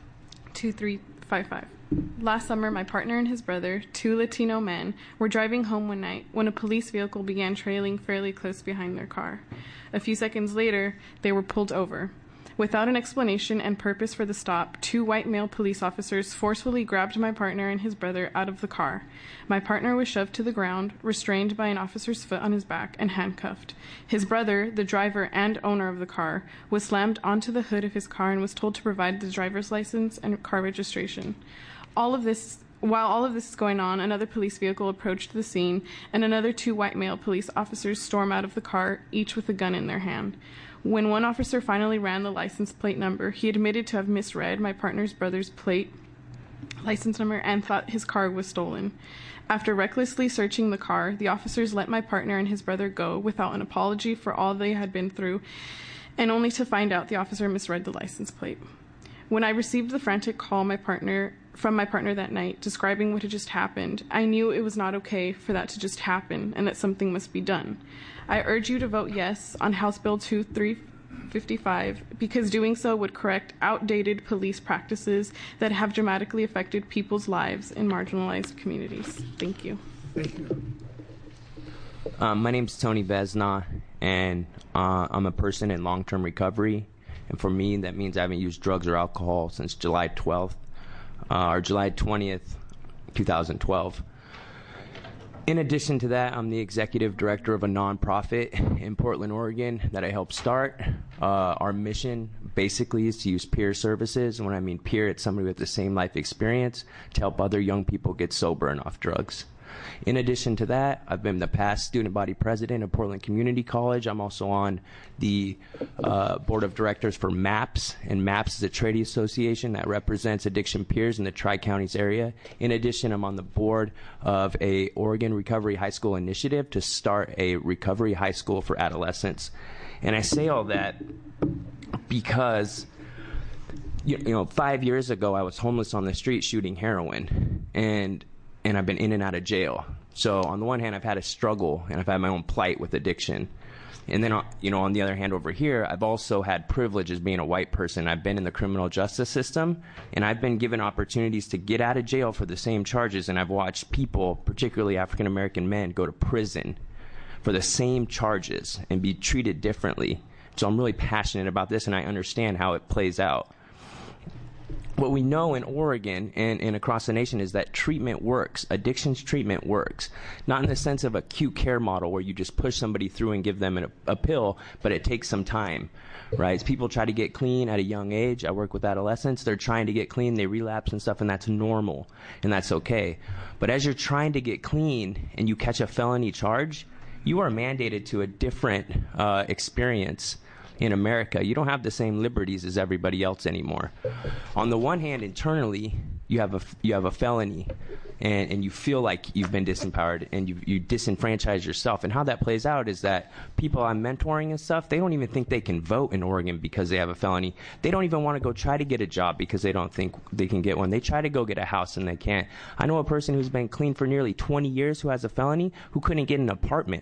2355. Last summer, my partner and his brother, two Latino men, were driving home one night when a police vehicle began trailing fairly close behind their car. A few seconds later, they were pulled over. Without an explanation and purpose for the stop, two white male police officers forcefully grabbed my partner and his brother out of the car. My partner was shoved to the ground, restrained by an officer's foot on his back, and handcuffed. His brother, the driver and owner of the car, was slammed onto the hood of his car and was told to provide the driver's license and car registration. While all of this is going on, another police vehicle approached the scene, and another two white male police officers storm out of the car, each with a gun in their hand. When one officer finally ran the license plate number, he admitted to have misread my partner's brother's license number and thought his car was stolen. After recklessly searching the car, the officers let my partner and his brother go without an apology for all they had been through, and only to find out the officer misread the license plate. When I received the frantic call from my partner that night describing what had just happened, I knew it was not okay for that to just happen and that something must be done. I urge you to vote yes on House Bill 2355 because doing so would correct outdated police practices that have dramatically affected people's lives in marginalized communities. Thank you. Thank you. My name's Tony Vesna, and I'm a person in long-term recovery. And for me, that means I haven't used drugs or alcohol since July 12th, or July 20th, 2012. In addition to that, I'm the executive director of a nonprofit in Portland, Oregon that I helped start. Our mission basically is to use peer services. And when I mean peer, it's somebody with the same life experience to help other young people get sober and off drugs. In addition to that, I've been the past student body president of Portland Community College. I'm also on the board of directors for MAPS, and MAPS is a trade association that represents addiction peers in the Tri-Counties area. In addition, I'm on the board of a Oregon Recovery High School initiative to start a recovery high school for adolescents. And I say all that because, you know, 5 years ago, I was homeless on the street shooting heroin, and I've been in and out of jail. So on the one hand, I've had a struggle, and I've had my own plight with addiction. And then, on the other hand over here, I've also had privilege as being a white person. I've been in the criminal justice system, and I've been given opportunities to get out of jail for the same charges, and I've watched people, particularly African-American men, go to prison for the same charges and be treated differently. So I'm really passionate about this, and I understand how it plays out. What we know in Oregon and across the nation is that treatment works. Addictions treatment works. Not in the sense of a acute care model where you just push somebody through and give them a pill, but it takes some time, right? As people try to get clean at a young age, I work with adolescents, they're trying to get clean, they relapse and stuff, and that's normal, and that's okay. But as you're trying to get clean and you catch a felony charge, you are mandated to a different experience in America. You don't have the same liberties as everybody else anymore. On the one hand, internally, you have a felony, and you feel like you've been disempowered, and you disenfranchise yourself. And how that plays out is that people I'm mentoring and stuff, they don't even think they can vote in Oregon because they have a felony. They don't even want to go try to get a job because they don't think they can get one. They try to go get a house and they can't. I know a person who's been clean for nearly 20 years who has a felony who couldn't get an apartment.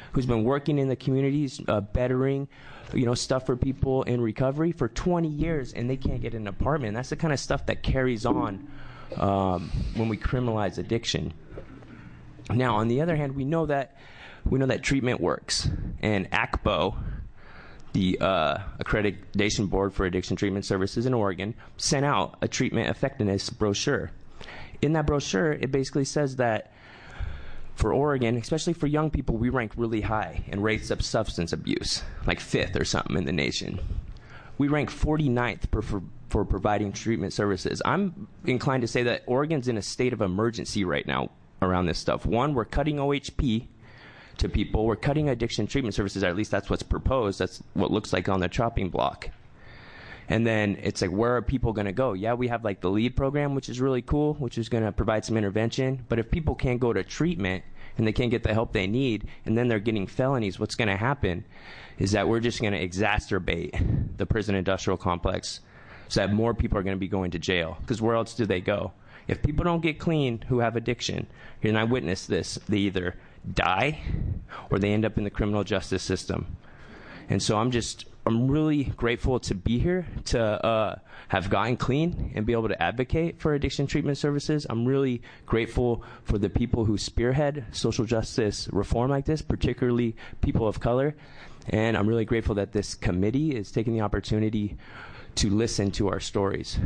who's been working in the communities, bettering, stuff for people in recovery for 20 years, and they can't get an apartment. That's the kind of stuff that carries on when we criminalize addiction. Now, on the other hand, we know that treatment works, and ACBO, the Accreditation Board for Addiction Treatment Services in Oregon, sent out a treatment effectiveness brochure. In that brochure, it basically says that for Oregon, especially for young people, we rank really high in rates of substance abuse, like 5th or something in the nation. We rank 49th for providing treatment services. I'm inclined to say that Oregon's in a state of emergency right now around this stuff. One, we're cutting OHP to people. We're cutting addiction treatment services, or at least that's what's proposed. That's what looks like on the chopping block. And then it's like, where are people going to go? Yeah, we have like the LEAD program, which is really cool, which is going to provide some intervention. But if people can't go to treatment and they can't get the help they need, and then they're getting felonies, what's going to happen is that we're just going to exacerbate the prison industrial complex so that more people are going to be going to jail. Because where else do they go? If people don't get clean who have addiction, and I witnessed this, they either die or they end up in the criminal justice system. And so I'm really grateful to be here, to have gotten clean and be able to advocate for addiction treatment services. I'm really grateful for the people who spearhead social justice reform like this, particularly people of color. And I'm really grateful that this committee is taking the opportunity to listen to our stories.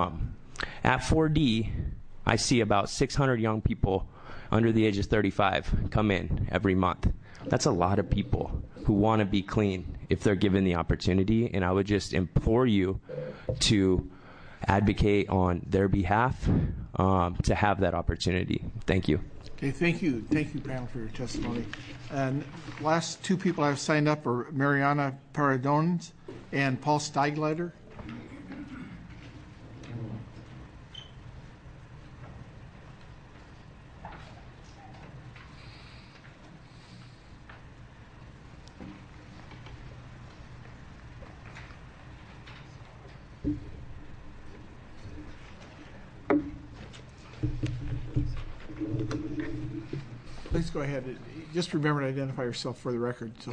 At 4D, I see about 600 young people under the age of 35 come in every month. That's a lot of people who want to be clean if they're given the opportunity, and I would just implore you to advocate on their behalf to have that opportunity. Thank you. Okay, thank you, panel, for your testimony. And last two people I've signed up are Mariana Paradones and Paul Steigleiter. Please go ahead. Just remember to identify yourself for the record. So.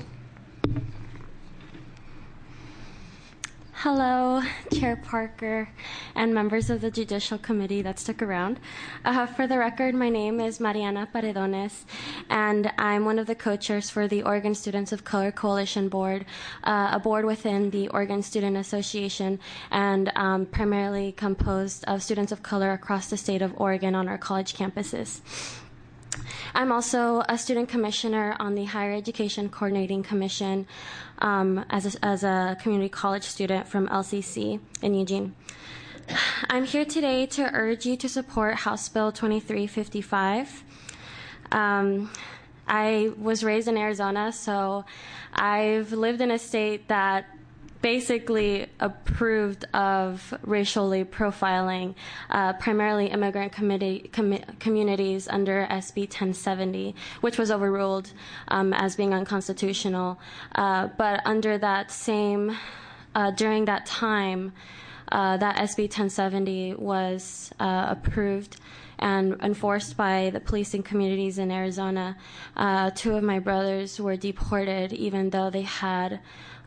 Hello, Chair Parker and members of the Judicial Committee that stuck around. For the record, my name is Mariana Paredones, and I'm one of the co-chairs for the Oregon Students of Color Coalition Board, a board within the Oregon Student Association, and primarily composed of students of color across the state of Oregon on our college campuses. I'm also a student commissioner on the Higher Education Coordinating Commission as a community college student from LCC in Eugene. I'm here today to urge you to support House Bill 2355. I was raised in Arizona, so I've lived in a state that basically approved of racially profiling primarily immigrant communities under SB 1070, which was overruled as being unconstitutional. But under that same, during that time, that SB 1070 was approved and enforced by the policing communities in Arizona. Two of my brothers were deported, even though they had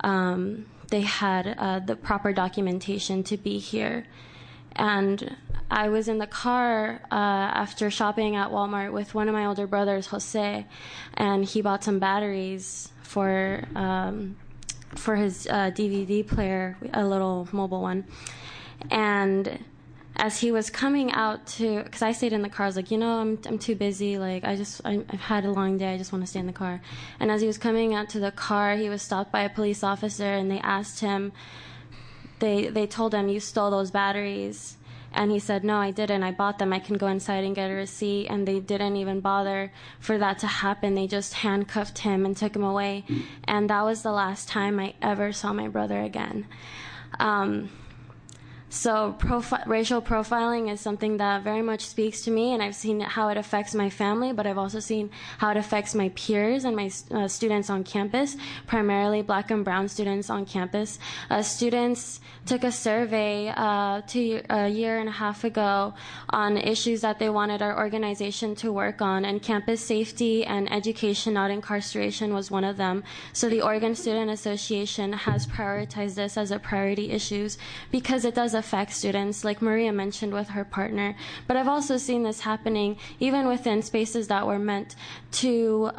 the proper documentation to be here. And I was in the car after shopping at Walmart with one of my older brothers, Jose, and he bought some batteries for his DVD player, a little mobile one. And as he was coming out because I stayed in the car, I was like, I'm too busy. Like, I've had a long day. I just want to stay in the car. And as he was coming out to the car, he was stopped by a police officer, and they asked him, they told him, you stole those batteries. And he said, no, I didn't. I bought them. I can go inside and get a receipt. And they didn't even bother for that to happen. They just handcuffed him and took him away. And that was the last time I ever saw my brother again. So racial profiling is something that very much speaks to me, and I've seen how it affects my family, but I've also seen how it affects my peers and my students on campus, primarily black and brown students on campus. Students took a survey a year and a half ago on issues that they wanted our organization to work on, and campus safety and education, not incarceration, was one of them. So the Oregon Student Association has prioritized this as a priority issue because it does affect students, like Maria mentioned with her partner. But I've also seen this happening even within spaces that were meant to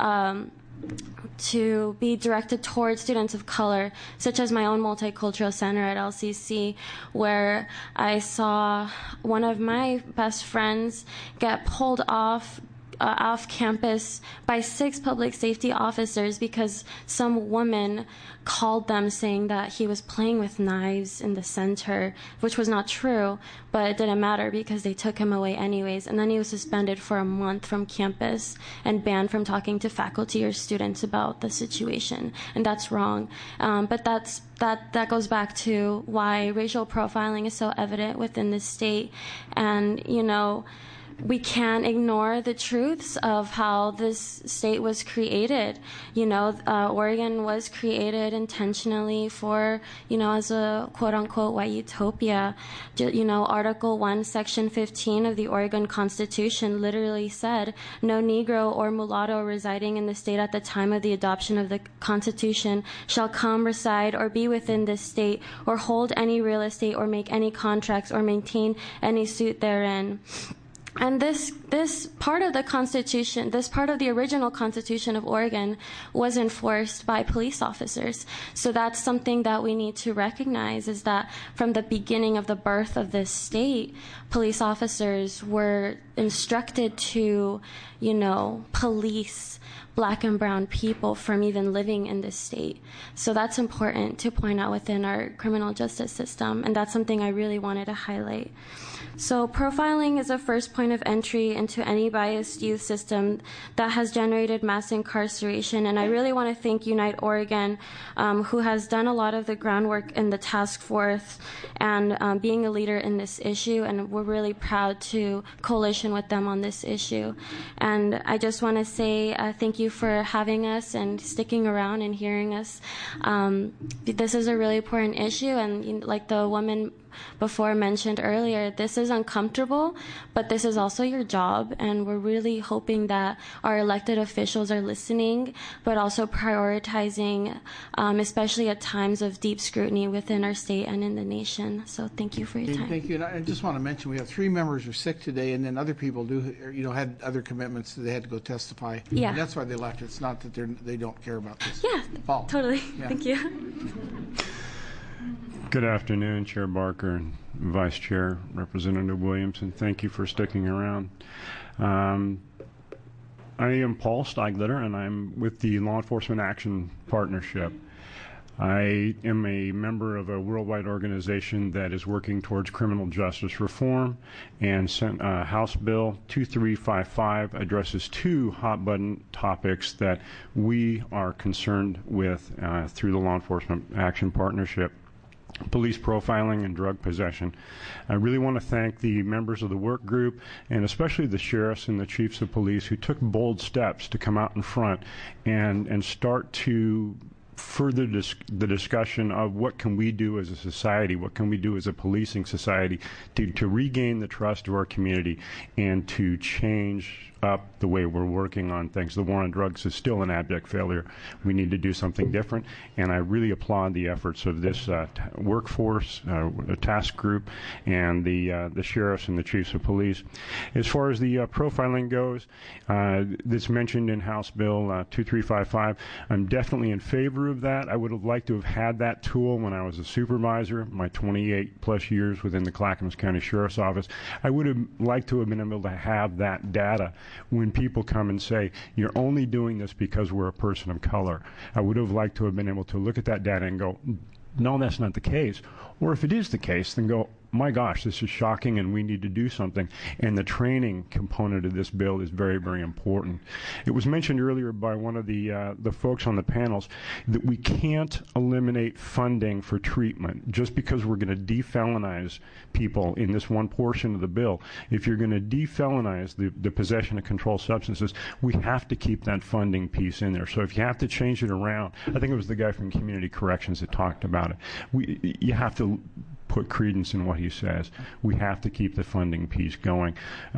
be directed towards students of color, such as my own multicultural center at LCC, where I saw one of my best friends get pulled off campus by 6 public safety officers because some woman called them saying that he was playing with knives in the center, which was not true, but it didn't matter because they took him away anyways. And then he was suspended for a month from campus and banned from talking to faculty or students about the situation. And that's wrong. But that goes back to why racial profiling is so evident within the state. And, you know, we can't ignore the truths of how this state was created. You know, Oregon was created intentionally for, you know, as a quote-unquote white utopia. You know, Article 1, Section 15 of the Oregon Constitution literally said, no Negro or mulatto residing in the state at the time of the adoption of the Constitution shall come, reside, or be within this state, or hold any real estate, or make any contracts, or maintain any suit therein. And this part of the Constitution, this part of the original Constitution of Oregon was enforced by police officers. So that's something that we need to recognize, is that from the beginning of the birth of this state, police officers were instructed to, you know, police black and brown people from even living in this state. So that's important to point out within our criminal justice system, and that's something I really wanted to highlight. So profiling is a first point of entry into any biased youth system that has generated mass incarceration. And I really want to thank Unite Oregon, who has done a lot of the groundwork in the task force and being a leader in this issue. And we're really proud to coalition with them on this issue. And I just want to say thank you for having us and sticking around and hearing us. This is a really important issue, and like the woman before mentioned earlier, this is uncomfortable, but this is also your job, and we're really hoping that our elected officials are listening, but also prioritizing, especially at times of deep scrutiny within our state and in the nation. So thank you for your time. Thank you. And I just want to mention we have 3 members who are sick today, and then other people had other commitments that they had to go testify. Yeah. And that's why they left. It's not that they don't care about this. Yeah, Paul. Totally. Yeah. Thank you. Good afternoon, Chair Barker and Vice Chair Representative Williamson. Thank you for sticking around. I am Paul Steigletter, and I'm with the Law Enforcement Action Partnership. I am a member of a worldwide organization that is working towards criminal justice reform, and House Bill 2355 addresses 2 hot-button topics that we are concerned with through the Law Enforcement Action Partnership: police profiling and drug possession. I really want to thank the members of the work group, and especially the sheriffs and the chiefs of police, who took bold steps to come out in front and start to further the discussion of what can we do as a society, what can we do as a policing society to regain the trust of our community and to change up the way we're working on things. The war on drugs is still an abject failure. We need to do something different, and I really applaud the efforts of this workforce, task group, and the sheriffs and the chiefs of police. As far as the profiling goes, that's mentioned in House Bill 2355. I'm definitely in favor of that. I would have liked to have had that tool when I was a supervisor, my 28 plus years within the Clackamas County Sheriff's Office. I would have liked to have been able to have that data when people come and say, you're only doing this because we're a person of color. I would have liked to have been able to look at that data and go, no, that's not the case. Or if it is the case, then go, my gosh, this is shocking and we need to do something. And the training component of this bill is very, very important. It was mentioned earlier by one of the folks on the panels that we can't eliminate funding for treatment just because we're going to defelonize people in this one portion of the bill. If you're going to defelonize the possession of controlled substances, we have to keep that funding piece in there. So if you have to change it around, I think it was the guy from Community Corrections that talked about it. You have to put credence in what he says. We have to keep the funding piece going.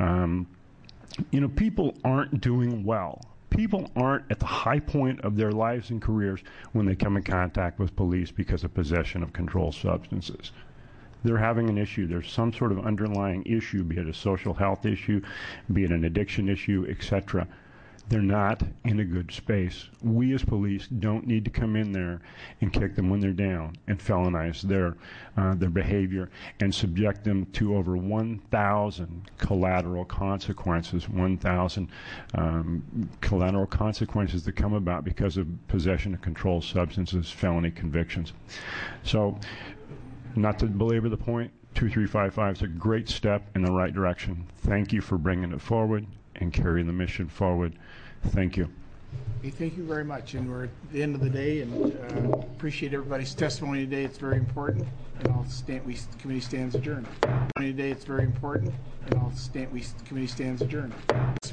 People aren't doing well. People aren't at the high point of their lives and careers when they come in contact with police because of possession of controlled substances. They're having an issue. There's some sort of underlying issue, be it a social health issue, be it an addiction issue, etc. They're not in a good space. We as police don't need to come in there and kick them when they're down and felonize their behavior and subject them to over 1,000 collateral consequences, 1,000 collateral consequences that come about because of possession of controlled substances, felony convictions. So, not to belabor the point, 2355 is a great step in the right direction. Thank you for bringing it forward and carrying the mission forward. Thank you. Okay, thank you very much. And we're at the end of the day, and appreciate everybody's testimony today. It's very important. And committee stands adjourned. Today, it's very important. And committee stands adjourned.